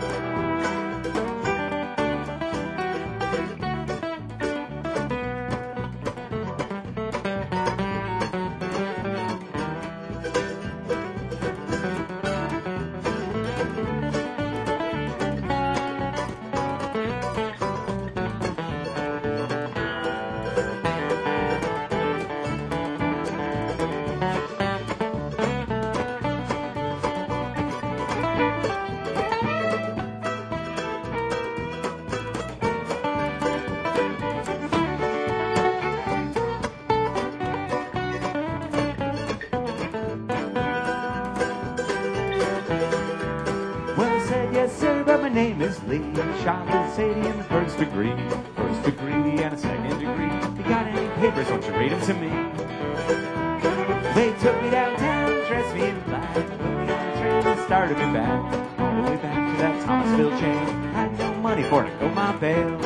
My name is Lee. Shot with Sadie in the first degree. First degree and a second degree. You got any papers? Won't you read them to me? They took me downtown, dressed me in black, put me on a train and started me back. All the way back to that Thomasville chain. Had no money for to go my bail.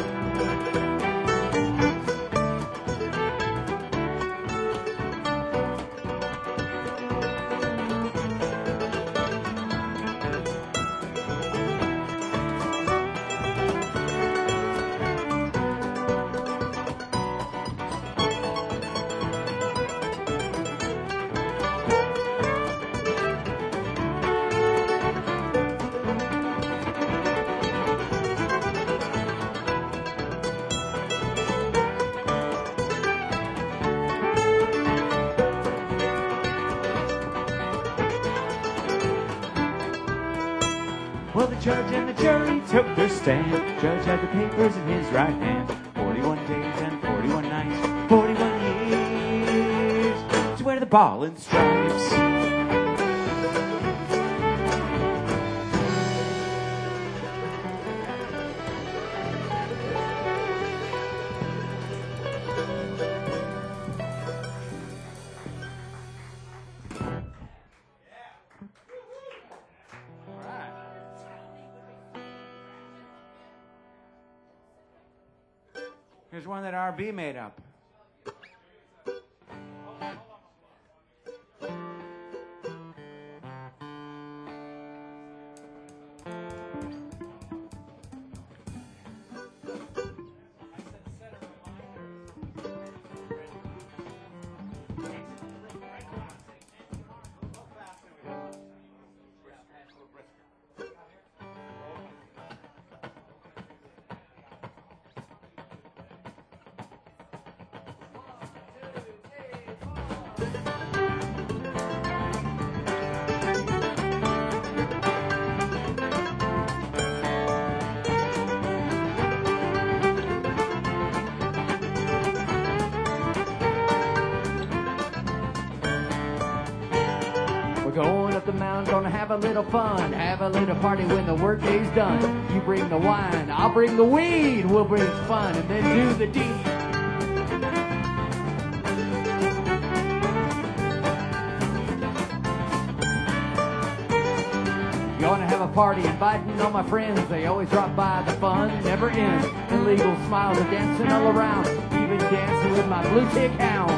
Well, the judge and the jury took their stand. The judge had the papers in his right hand. forty-one days and forty-one nights, forty-one years to wear the ball and stripes. Here's one that R B made up. Going up the mountain, gonna have a little fun. Have a little party when the workday's done. You bring the wine, I'll bring the weed. We'll bring fun and then do the deed. Gonna have a party, inviting all my friends. They always drop by, the fun never ends. Illegal smiles are dancing all around. Even dancing with my blue tick hound.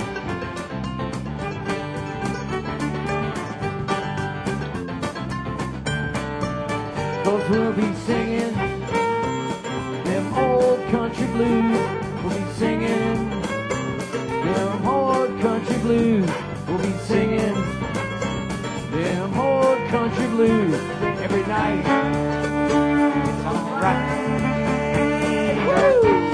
'Cause we'll be singing them old country blues. We'll be singing them old country blues. We'll be singing them old country blues every night. It's alright. Woo!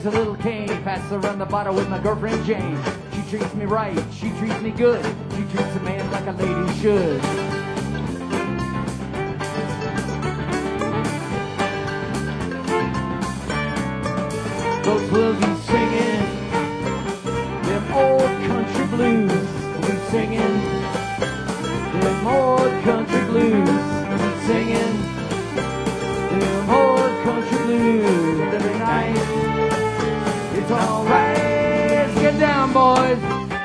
plays a little cane, passes around the bottle with my girlfriend Jane. She treats me right, she treats me good. She treats a man like a lady should. Folks will be singing them old country blues. We'll be singing them old country blues. We'll be singing them old country blues every night. It's alright, let's get down, boys.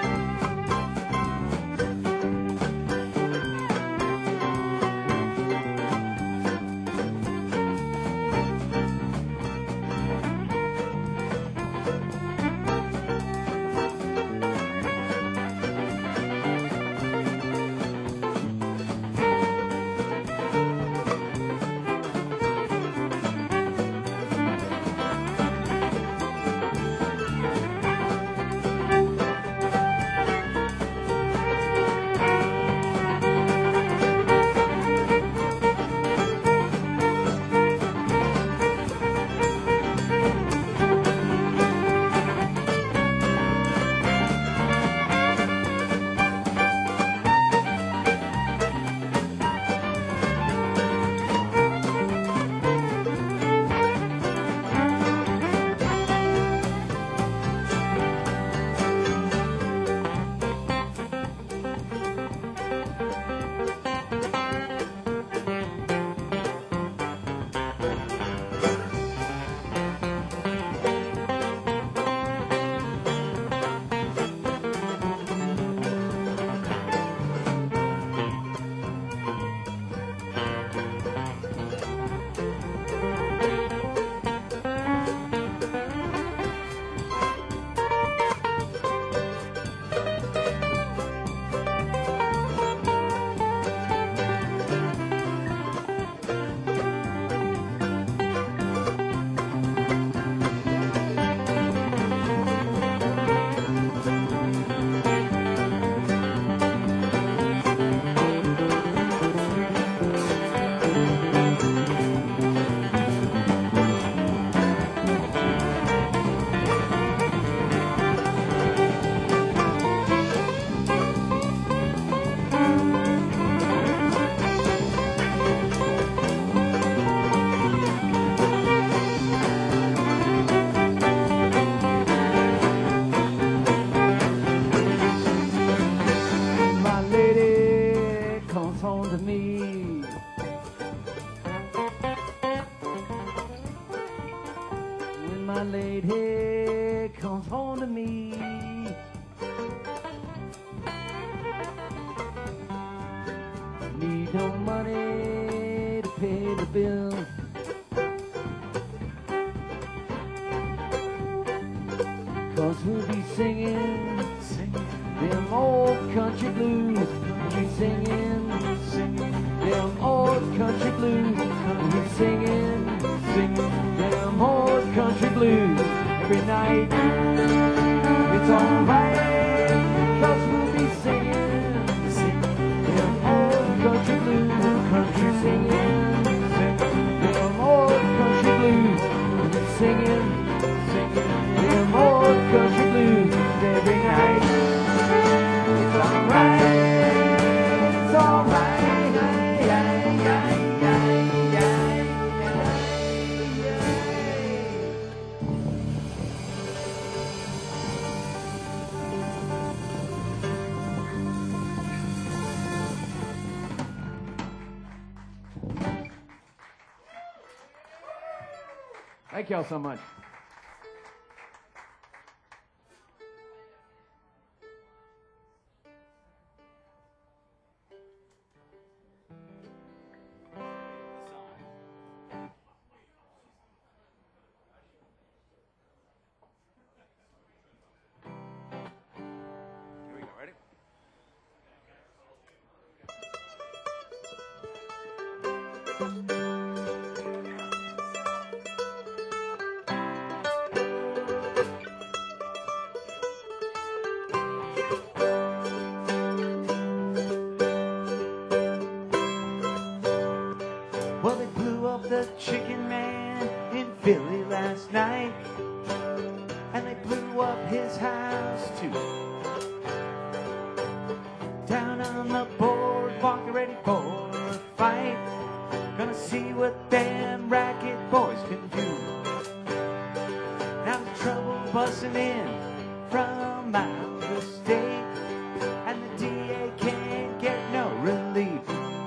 My lady comes home to me. Need no money to pay the bill. Cause we'll be singing, singing them old country blues. We'll be singing, singing them old country blues. We'll be singing, singing them old country blues every night. It's alright, cause we'll be singing, singing them old country blues. Country singing, singing them old country blues. We'll be singing, singing them old country blues every night. It's alright, it's alright. Thank y'all so much. house too. Down on the boardwalk, ready for a fight. Gonna see what them racket boys can do. Now the trouble busting in from out of state, and the D A can't get no relief.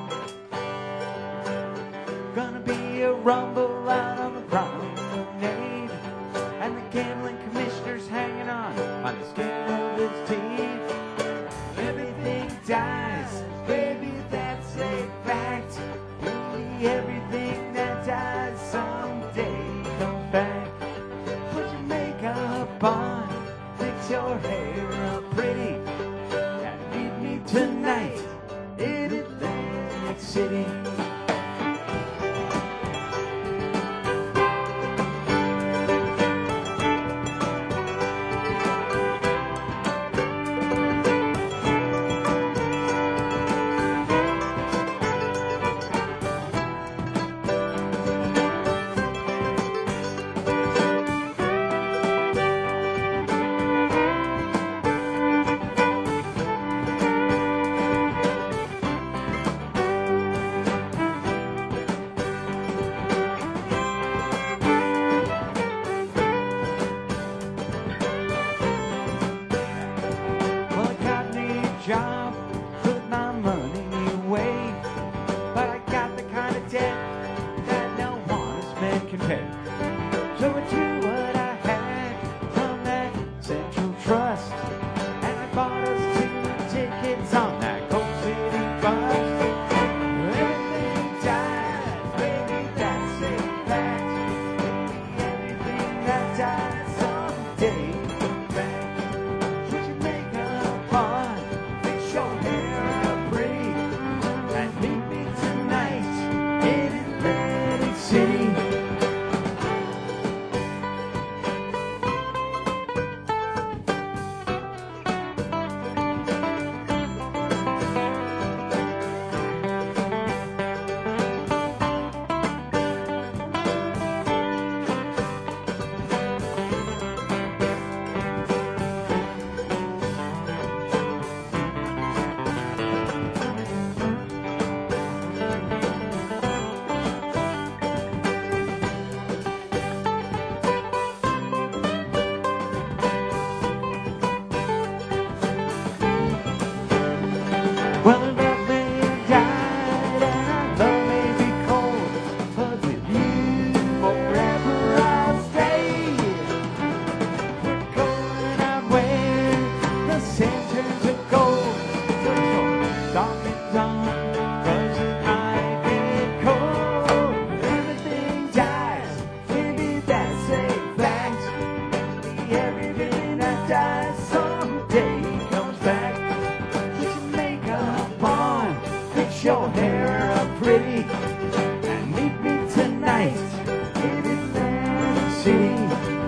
Gonna be a rumble out on the promenade, and the gambling commissioner's hanging on on the skin of his teeth. Everything dies, baby, that's a fact. Baby, everything that dies someday comes back. Put your makeup on, fix your hair up pretty, and meet me tonight in Atlantic City. Well, I got me a job, put my money away, but I got the kind of debt that no honest man can pay. So I drew what I had from that Central Trust, and I bought us two tickets on that Coke City bus. Everything dies, baby, that's a fact. Everything that dies someday comes back. Put your makeup on, fix your hair up pretty, and meet me tonight in Atlantic City. Well, the love may die and our love may be cold, but with you forever I'll stay. We're going out where the centers of gold, so don't stop it on, 'cause it might get cold. Everything dies, maybe that's a fact. Everything that dies someday comes back. Put your makeup on, fix your hair up pretty, and meet me tonight in Atlantic City.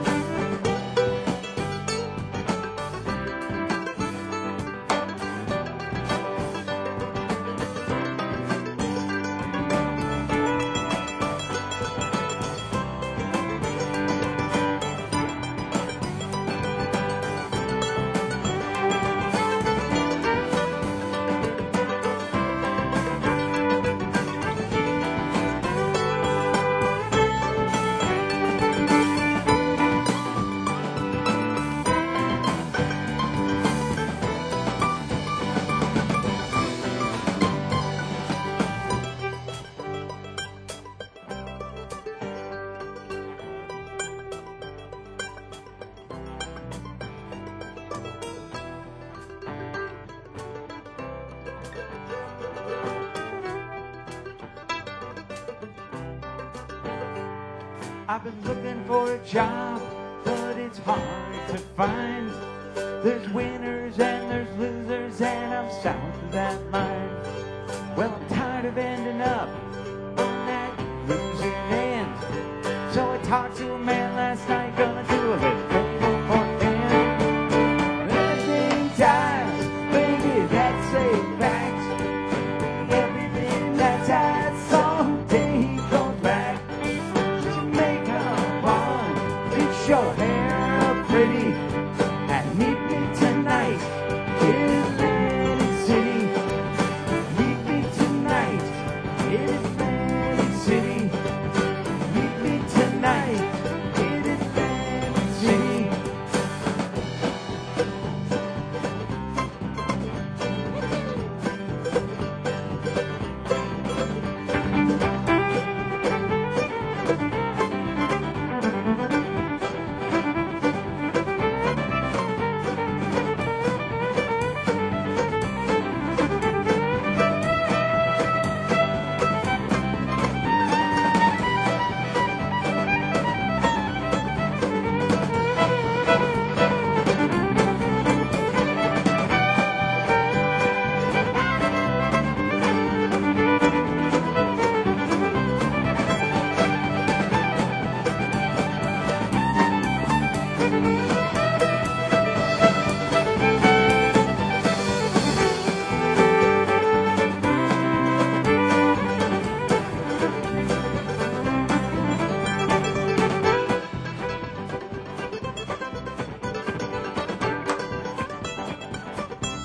I've been looking for a job, but it's hard to find. There's winners and there's losers, and I'm south of that line. Well, I'm tired of ending up on that losing end, so I talked to a man last night, gonna do a little favor for him. Everything dies, baby, that's a fact. Everything that dies someday comes back. Put your makeup on, fix your hair up pretty, and me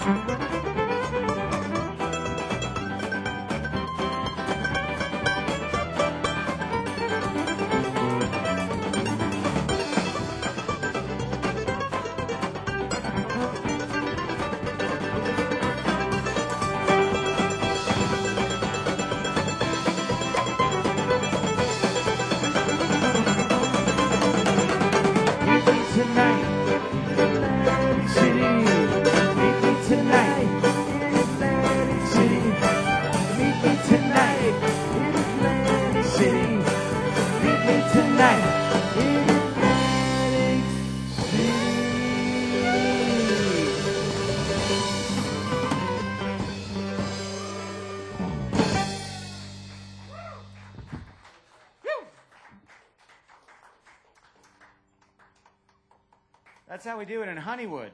That's how we do it in Honeywood.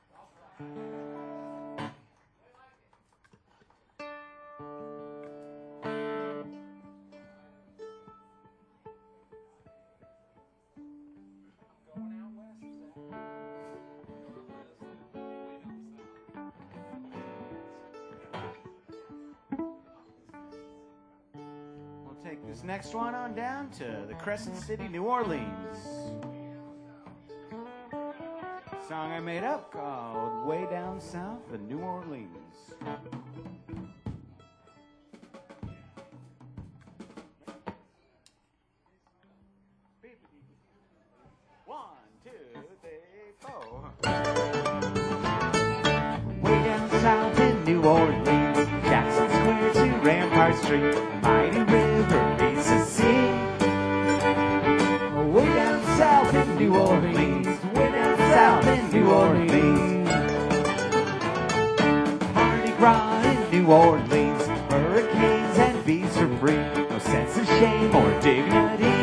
We'll take this next one on down to the Crescent City, New Orleans. Song I made up called Way Down South in New Orleans. One, two, three, four. Way down south in New Orleans, Jackson Square to Rampart Street, mighty river meets the sea. Way down south in New Orleans, way down south in New Orleans. Mardi Gras in New Orleans, hurricanes and bees are free, no sense of shame or dignity.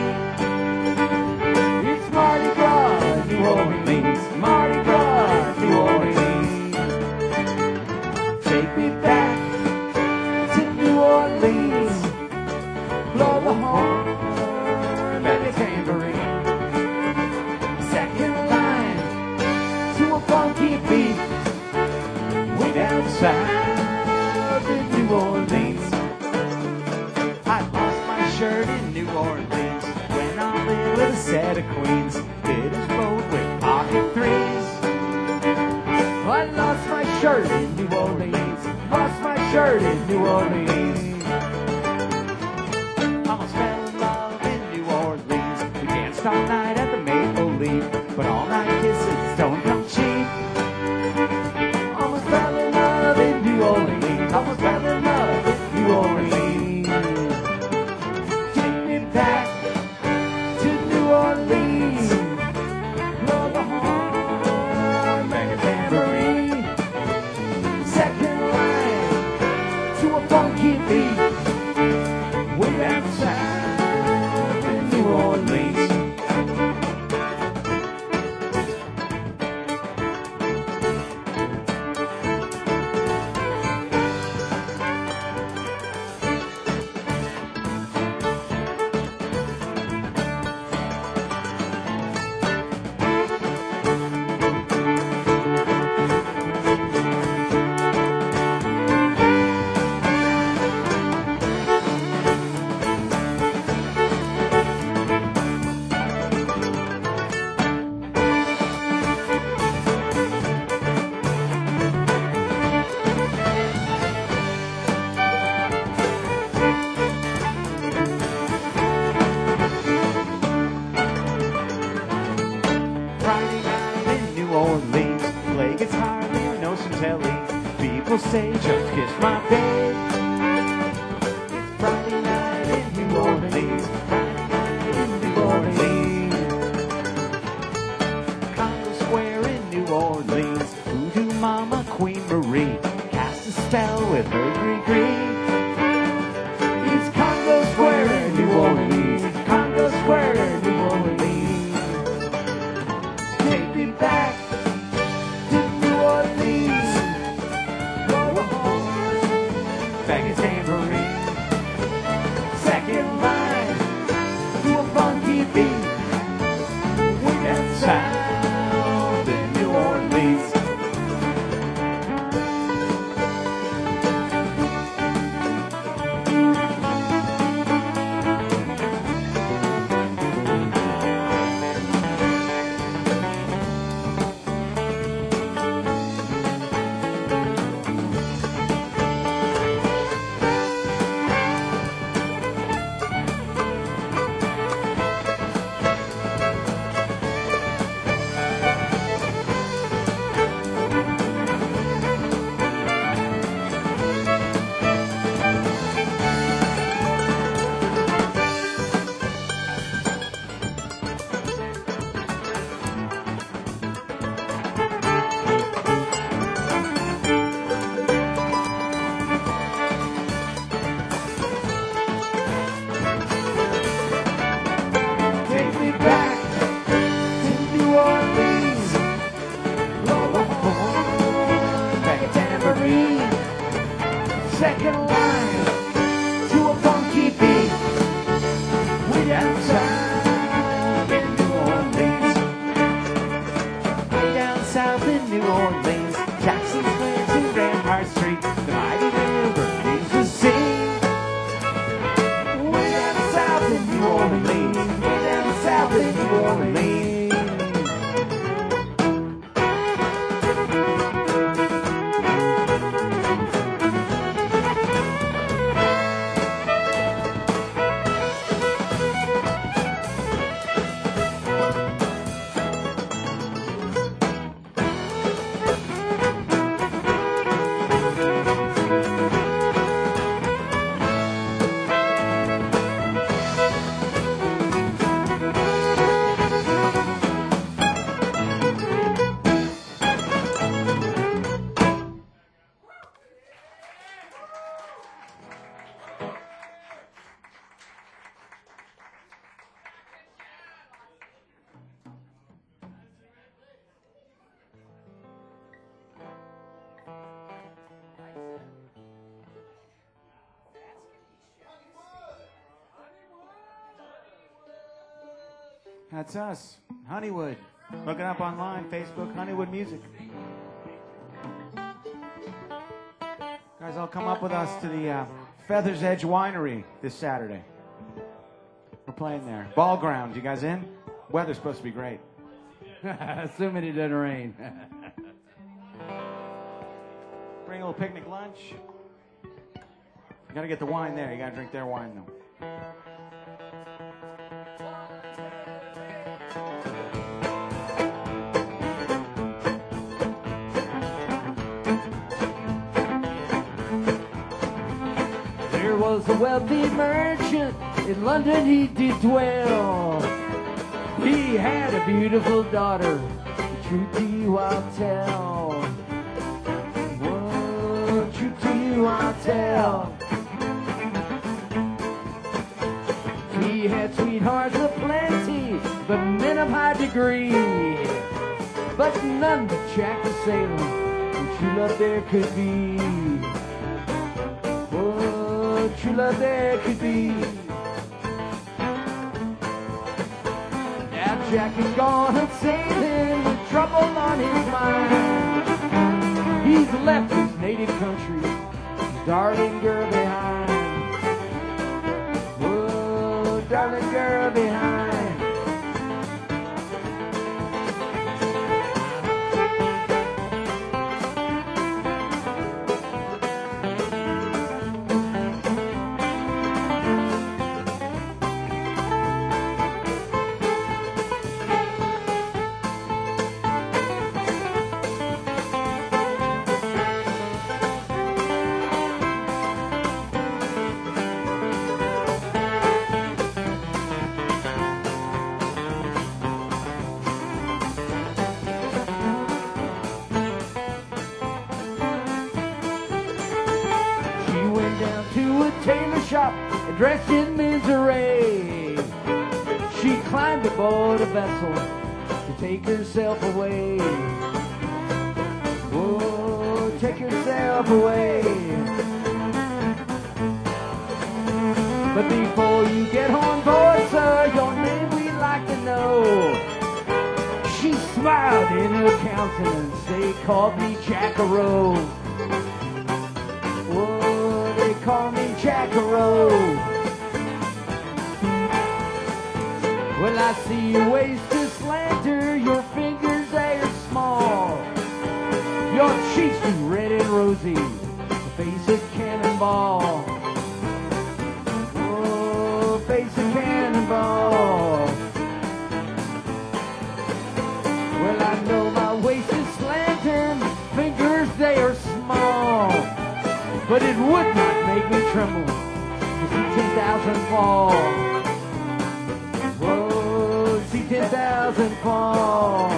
It's Mardi Gras, New Orleans, Mardi Gras, New Orleans. Take me back to New Orleans, blow the horn, bang a tambourine. Funky beat, way down south in New Orleans. I lost my shirt in New Orleans when I lived with a set of queens. Did his boat with pocket threes. I lost my shirt in New Orleans, lost my shirt in New Orleans. Almost fell in love in New Orleans. We danced all night at the Maple Leaf, but all night kisses don't come cheap. Almost fell in love in New Orleans. Almost fell in love in New Orleans. Take me back to New Orleans. Blow the horn, bang a tambourine. Second line to a funky beat. Way down south in New Orleans. Say, just kiss my babe. Friday night in New Orleans, Friday night in New Orleans. Congo Square in New Orleans, Voodoo Mama Queen Marie cast a spell with her gree-gree. It's Congo Square in New Orleans, Congo Square in New Orleans. Take me back to New Orleans. Bang a tambourine. Second line to a funky beat. Way down south in New Orleans. second line to a funky beat. Way down south in New Orleans. Way down south in New Orleans, Jackson Square to Rampart Street, the mighty river needs to sing. Way down south in New Orleans. Way down south in New Orleans. That's us, Honeywood. Look it up online, Facebook, Honeywood Music. Guys, I'll come up with us to the uh, Feathers Edge Winery this Saturday. We're playing there. Ball ground, you guys in? Weather's supposed to be great. Assuming it doesn't rain. Bring a little picnic lunch. You gotta get the wine there. You gotta drink their wine, though. There was a wealthy merchant in London he did dwell. He had a beautiful daughter, the truth to you I'll tell. Whoa, truth to you I'll tell. He had sweethearts aplenty, but men of high degree, but none but Jack the Sailor, who true love there could be. Whoa, true love there could be. Now Jack is gone and sailing with trouble on his mind. He's left his native country, his darling girl behind. Whoa, darling girl behind. Dressed in misery, she climbed aboard a vessel to take herself away. Oh, take herself away. But before you get on board, sir, your name we'd like to know. She smiled in her countenance, they called me Jack-a-Row. Oh, they call me Jack-a-Row. Well, I see your waist is slender, your fingers they are small. Your cheeks be red and rosy, your face a cannonball. Oh, face a cannonball. Well, I know my waist is slender, fingers they are small, but it would not make me tremble to see ten thousand fall. Whoa, see ten thousand fall.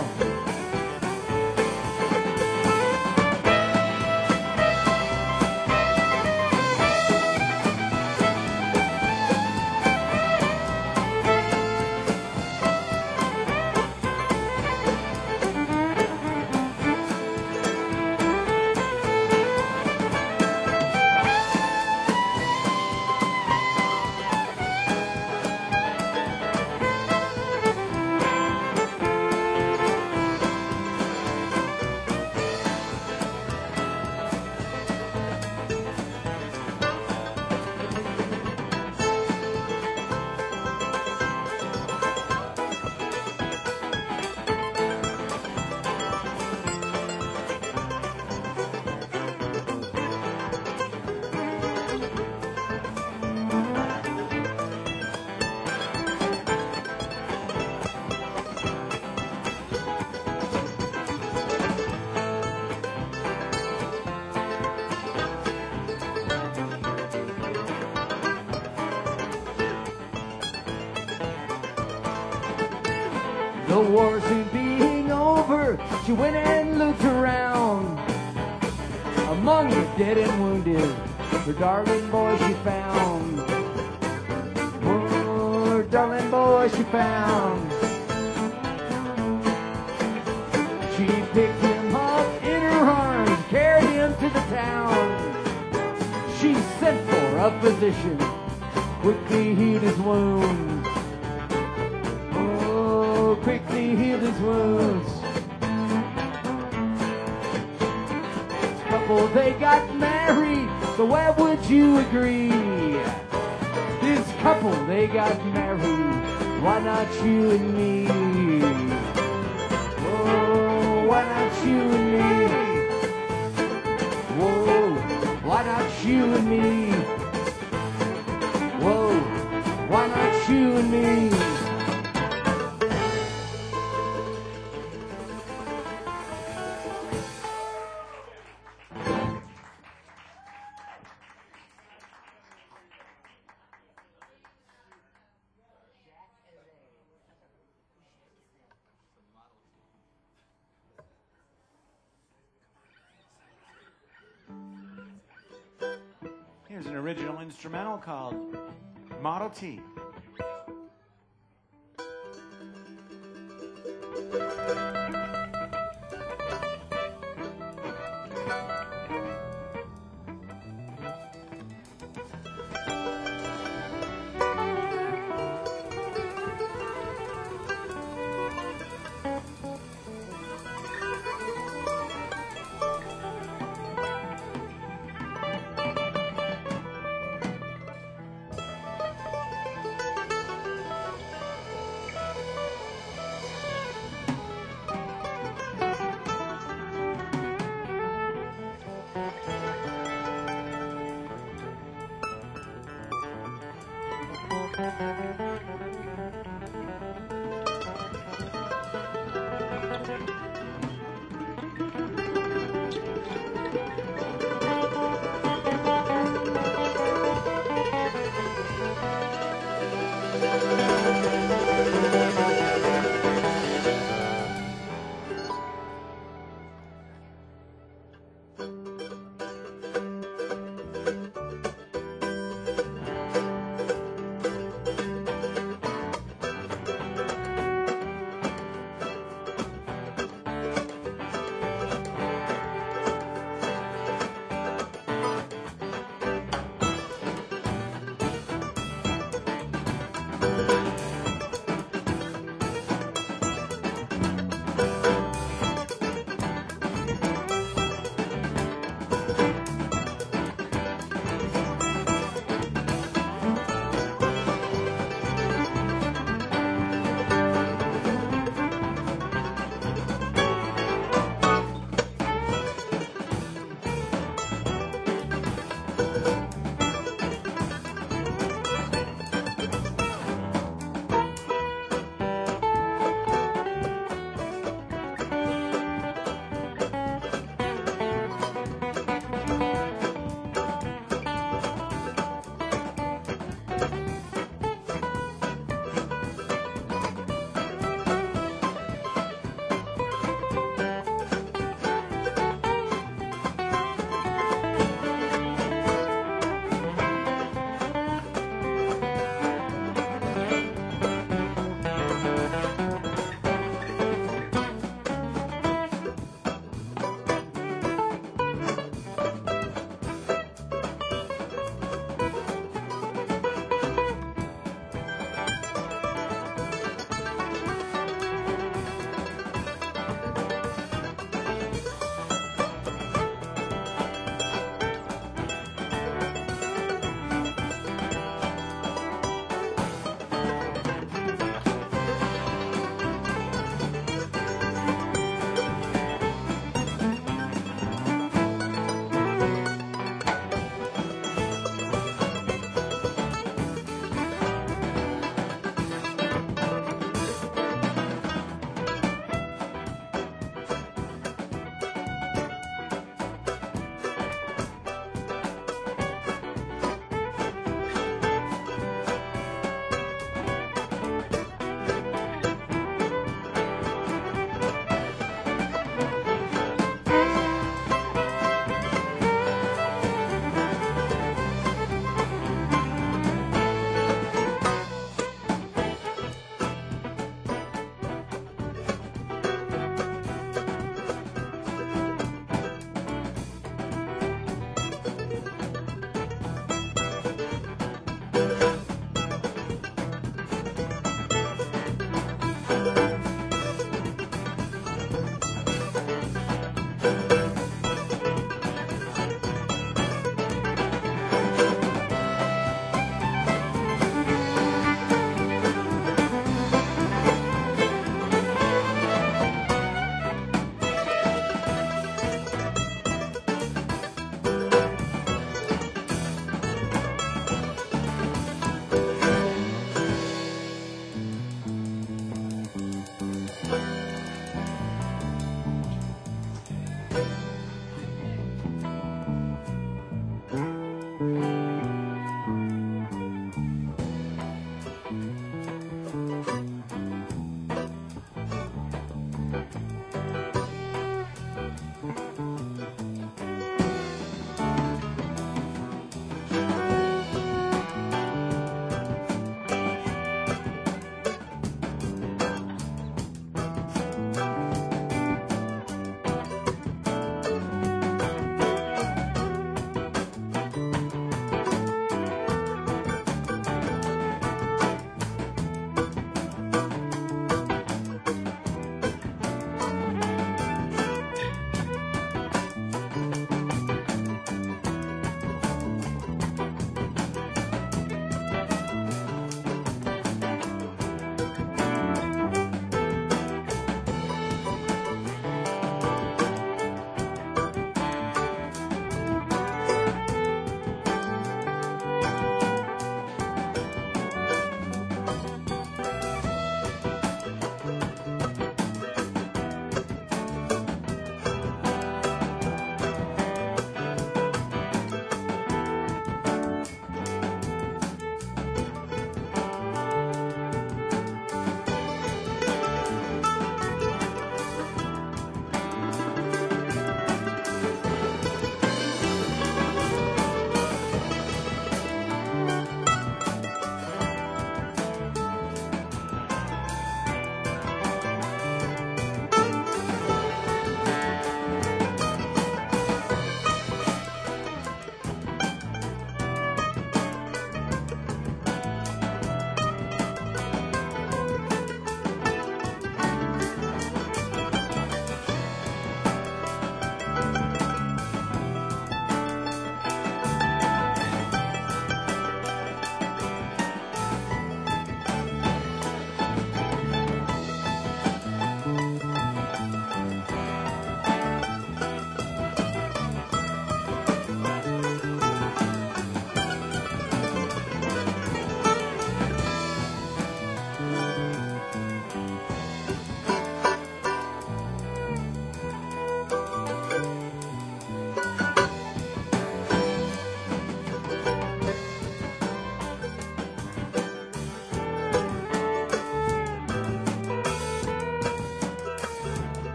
The war soon being over, she went and looked around. Among the dead and wounded, her darling boy she found. Oh, her darling boy she found. She picked him up in her arms, carried him to the town. She sent for a physician, quickly healed his wounds. Oh, quickly healed his wounds. This couple, they got married, so why would you agree? This couple, they got married, why not you and me? Oh, why not you and me? Whoa, why not you and me? Whoa, why not you and me? Here's an original instrumental called Model T.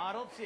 Model T.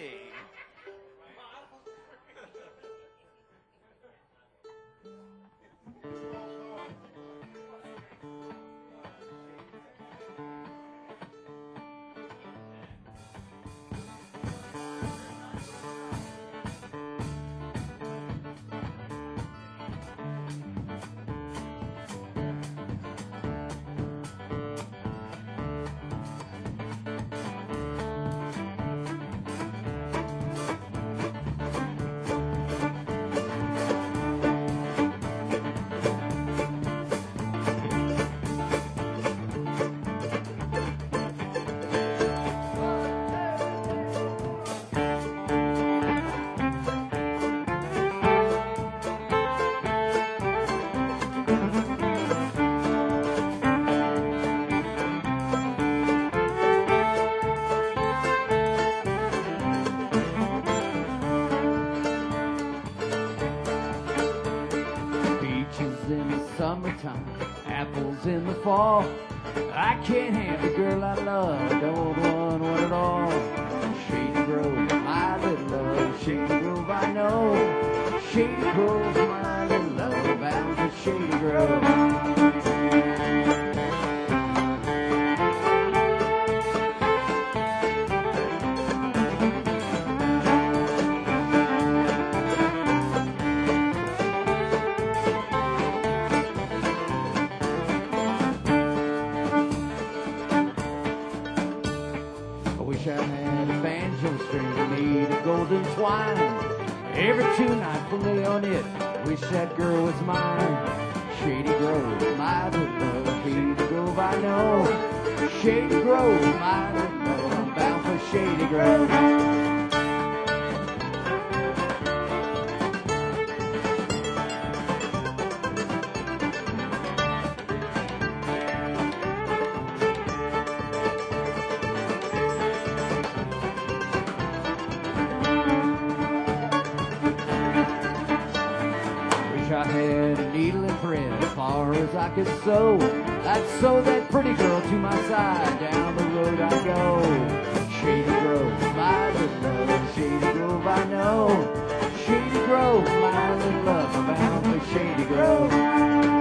Summertime, apples in the fall. I can't have the girl I love, don't want one at all. Shady Grove, my little love, Shady Grove I know. Shady Grove, my little love, bound for Shady Grove. Every tune I play on it, wish that girl was mine. Shady Grove, my little love, Shady Grove I know. Shady Grove, my little love, I'm bound for Shady Grove. I could sew, I'd sew that pretty girl to my side. Down the road I go. Shady Grove, my little love, Shady Grove I know. Shady Grove, my little love, I'm bound for Shady Grove.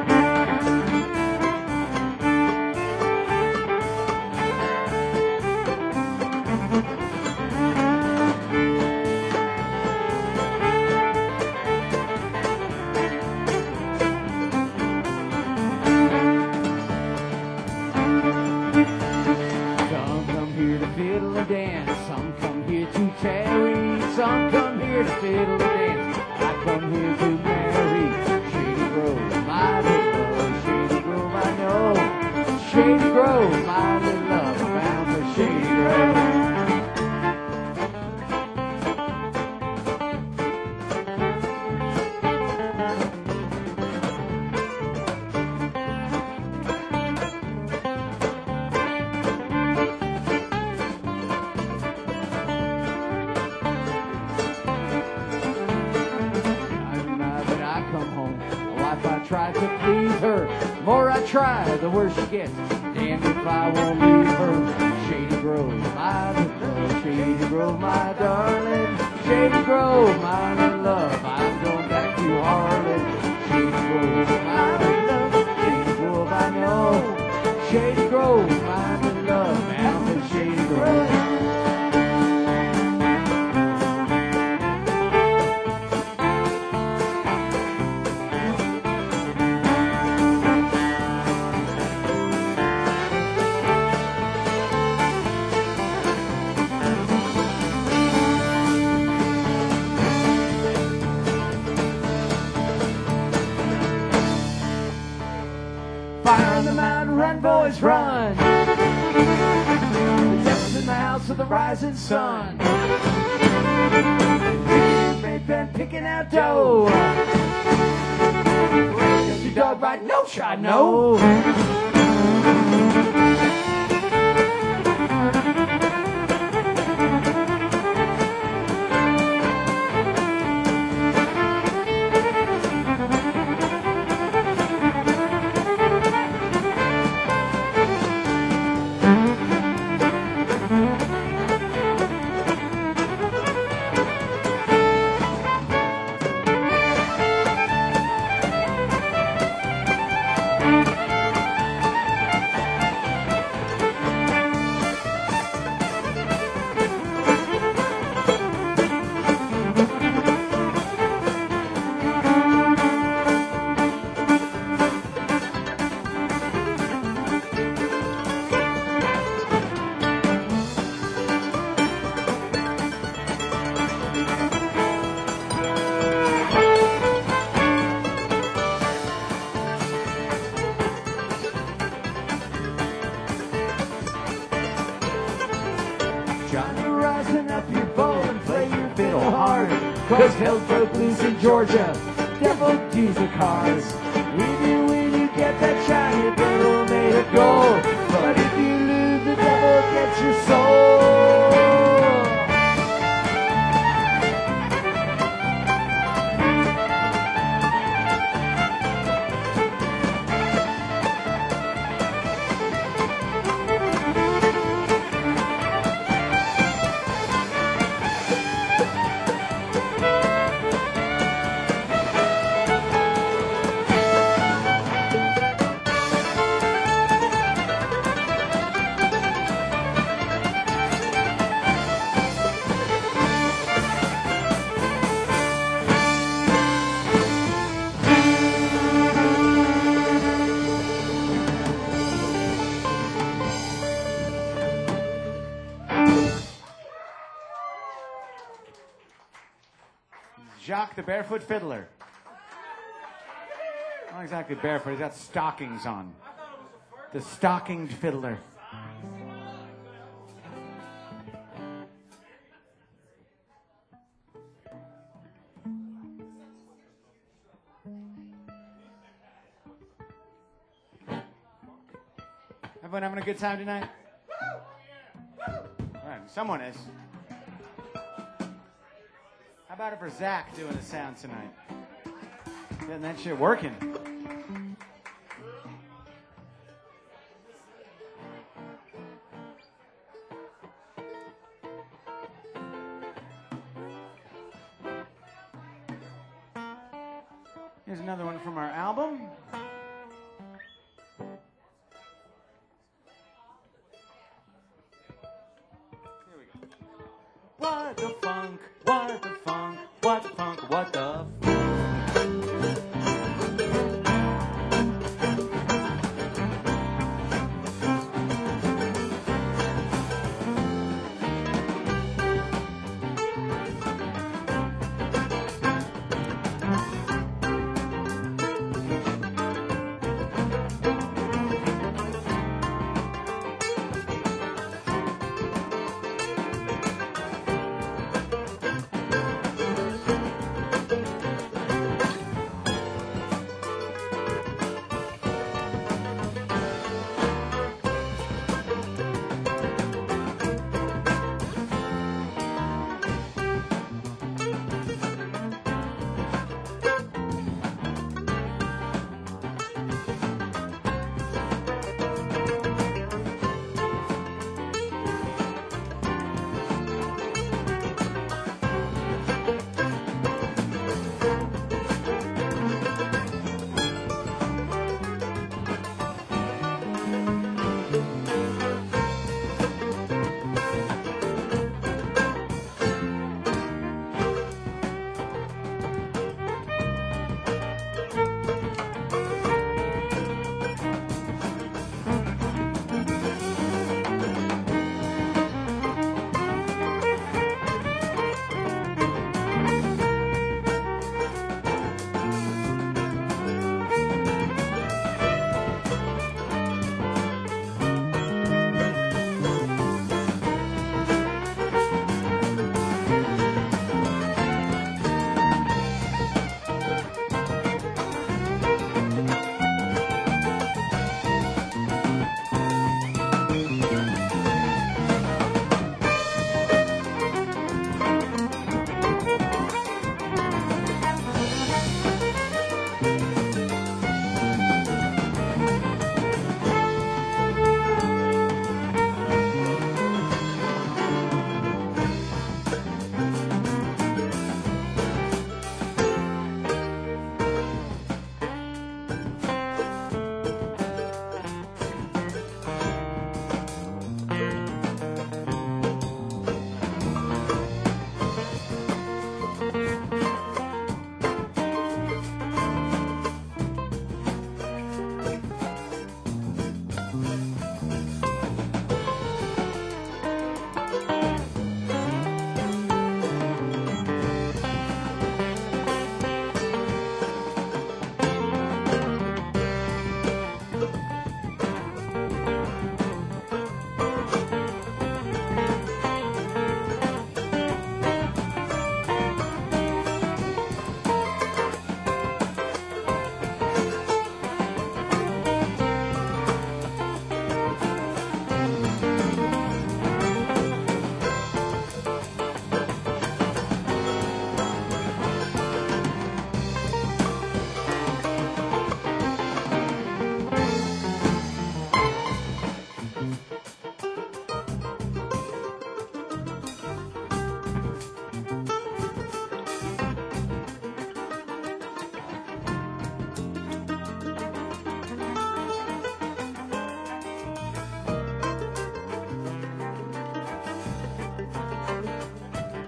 Try, the worse she gets. Damn if I won't leave her. Shady Grove, my little love. Shady Grove, my darling. Shady Grove, my little love. I'm going back to Harlan. Shady Grove, my little love. Shady Grove, I know. Shady Grove, my little love. Bound for Shady Grove. Boys run. The devil's in the house of the rising sun. Red pen picking out dough. Does your dog bite? No shot, no. hell broke loose in Georgia. Devil diesel cars. When you win, you get that shiny barrel made of gold. But if you lose, the devil gets your soul. Jacques the Barefoot Fiddler. Not exactly barefoot, he's got stockings on. The stockinged fiddler. Everyone having a good time tonight? All right, someone is. How about it for Zach doing the sound tonight? Getting that shit working. Here's another one from our album. Here we go. What the funk? What the funk? What the funk? What the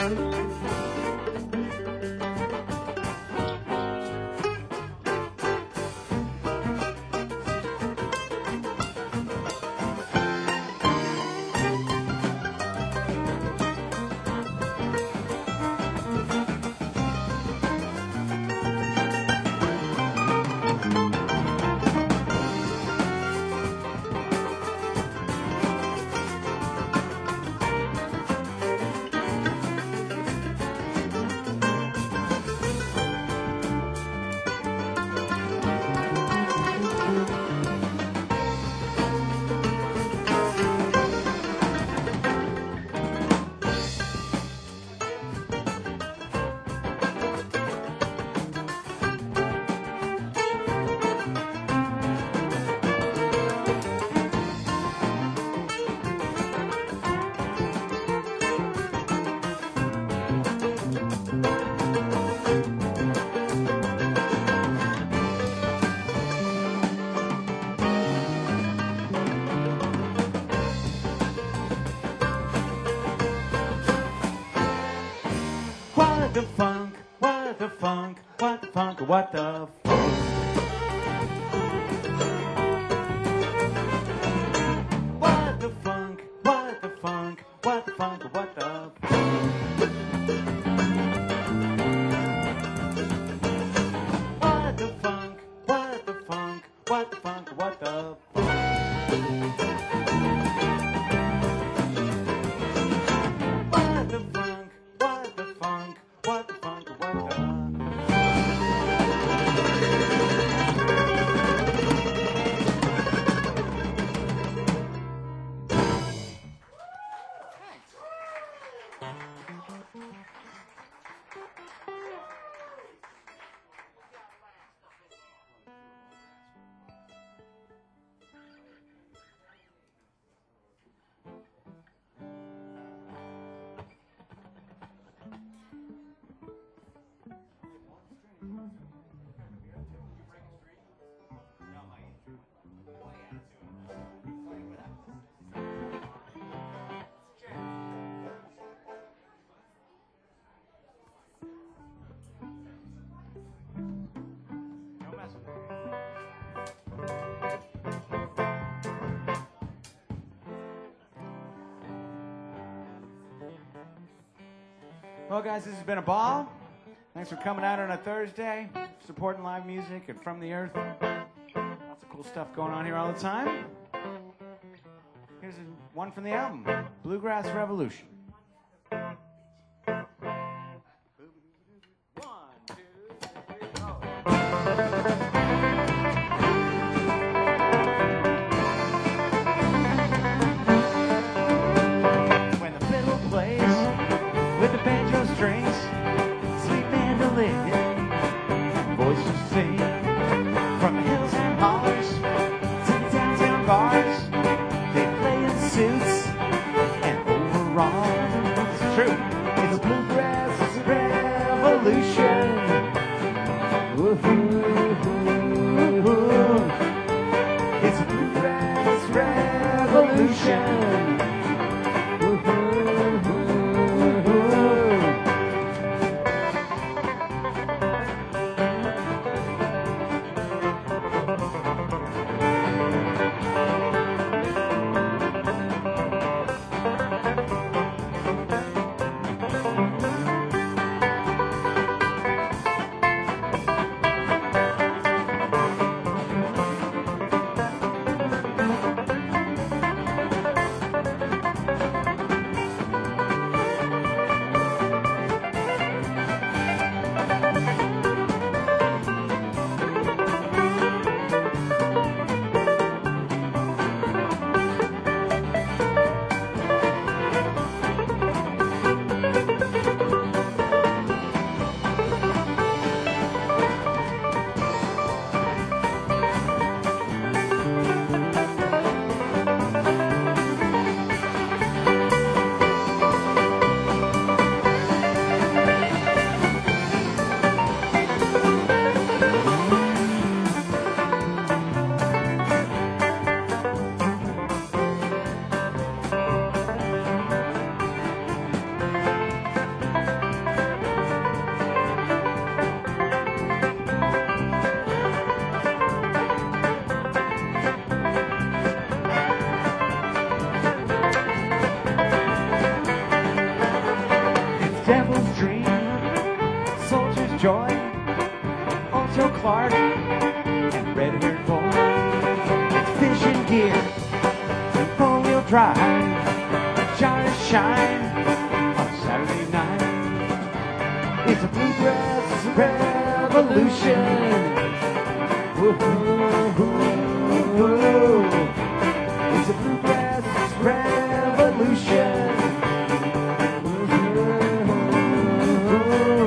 What the funk, what the funk, what the funk, what the funk. What the funk, what the funk, what the funk, what the funk. What the funk, what the funk, what the funk, what the funk. What the funk, what the funk, what the funk, what the Well, guys, this has been a ball. Thanks for coming out on a Thursday, supporting live music and From the Earth. Lots of cool stuff going on here all the time. Here's one from the album, Bluegrass Revolution. Strings, sweet mandolin, voices sing from the hills and hollers to the downtown bars. They play in suits and overalls. It's true, it's a bluegrass revolution. Woo-hoo-hoo-hoo. It's a bluegrass revolution. Joe Clark and red-haired boy. It's fishing gear and four-wheel drive. Shine and shine on Saturday night. It's a bluegrass revolution. Woo-hoo-hoo-hoo. It's a bluegrass revolution. Woo-hoo-hoo-hoo.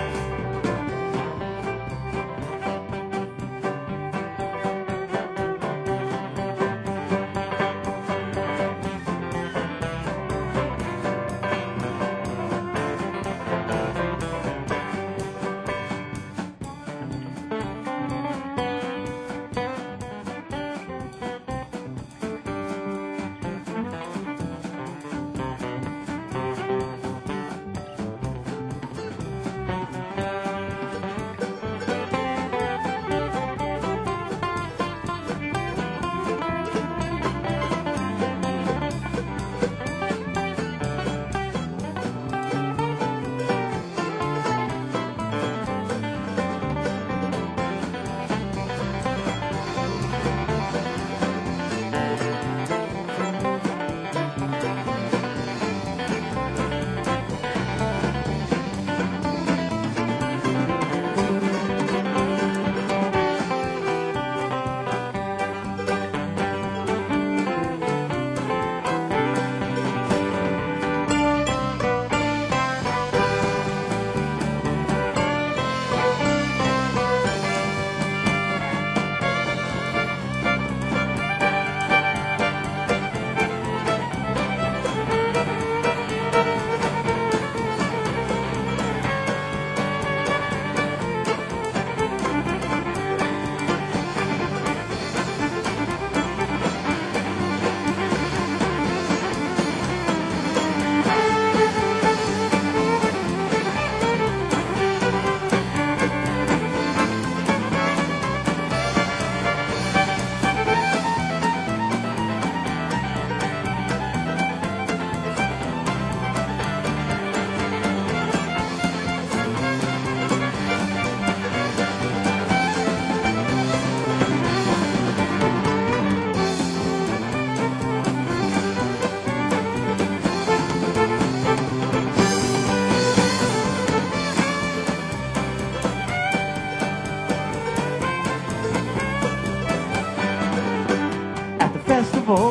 Festival,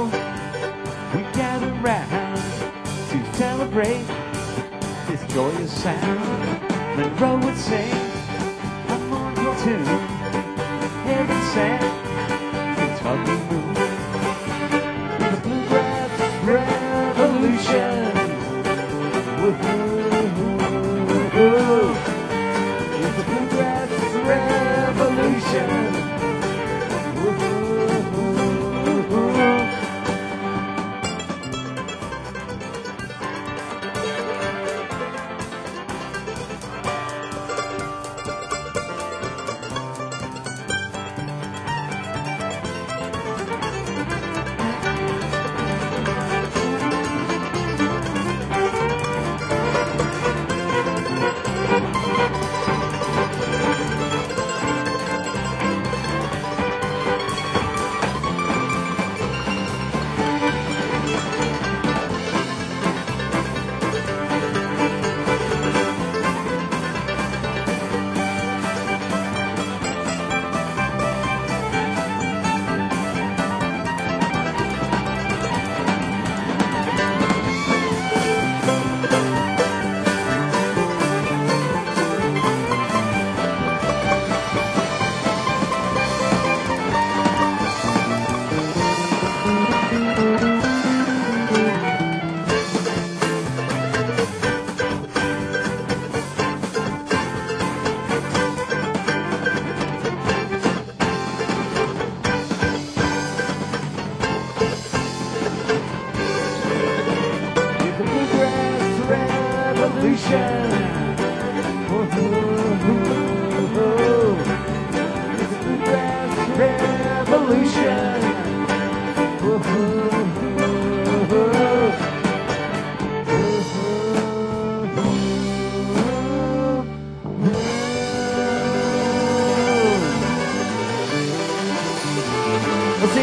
we gather round to celebrate this joyous sound. Monroe would sing a mournful tune, heaven sent Kentucky moon. The bluegrass revolution. Woo-hoo-hoo-hoo. It's the bluegrass revolution. Woo-hoo-hoo-hoo.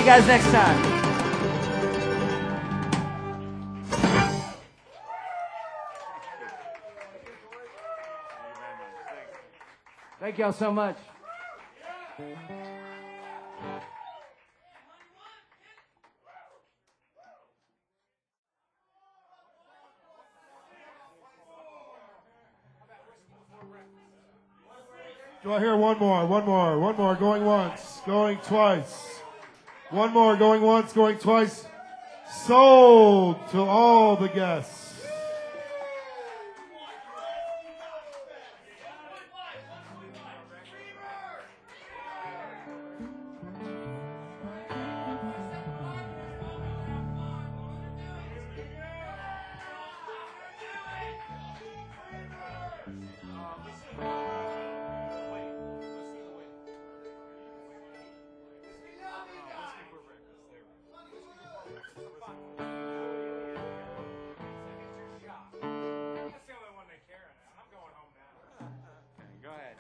you guys next time. Thank y'all so much. Do I hear one more, one more, one more, going once, going twice. One more, going once, going twice. Sold to all the guests. Go ahead.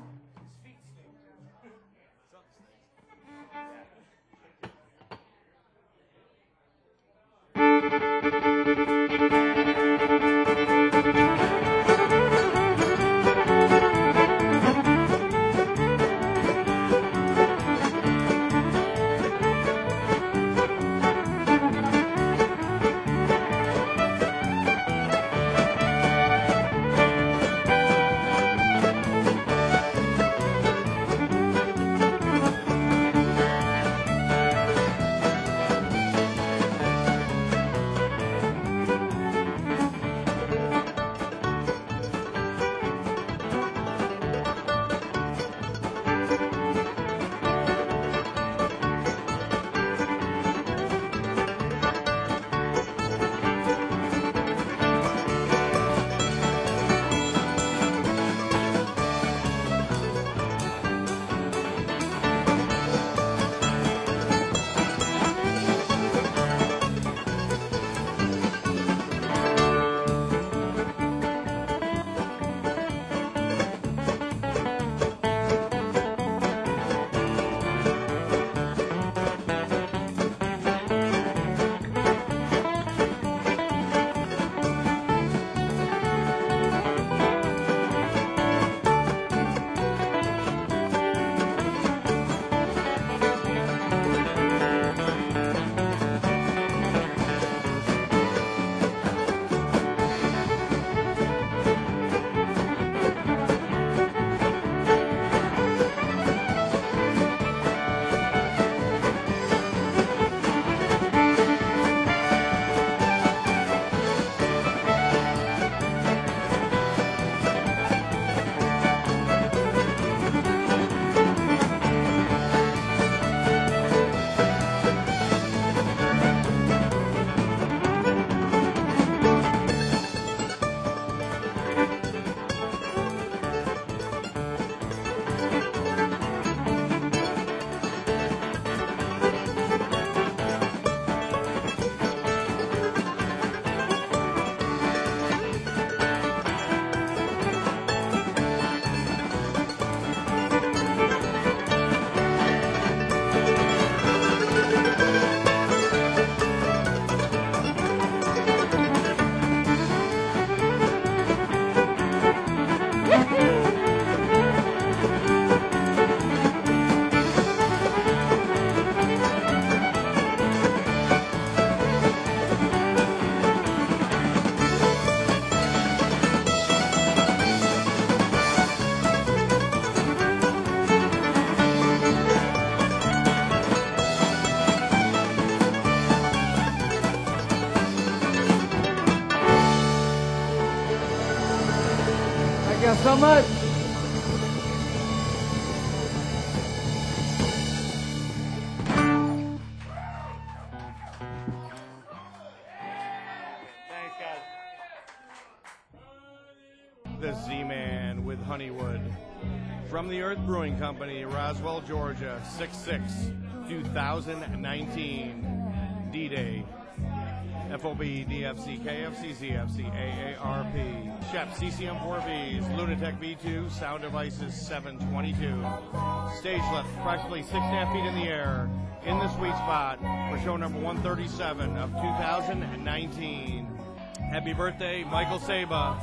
Thank you so much. Thanks, guys. The Z-Man with Honeywood. From the Earth Brewing Company, Roswell, Georgia, six six two thousand nineteen, D-Day. F O B, D F C, K F C, Z F C, A A R P, Shep, C C M four Bs, Lunatech V two, Sound Devices seven twenty-two. Stage left, approximately six and a half feet in the air, in the sweet spot for show number one thirty-seven of two thousand nineteen. Happy birthday, Michael Saba.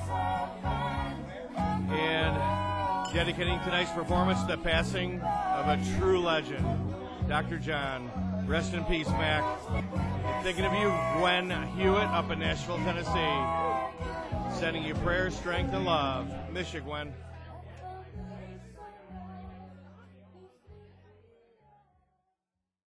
And dedicating tonight's performance to the passing of a true legend, Doctor John. Rest in peace, Mac. And thinking of you, Gwen Hewitt up in Nashville, Tennessee. Sending you prayers, strength, and love. Miss you, Gwen.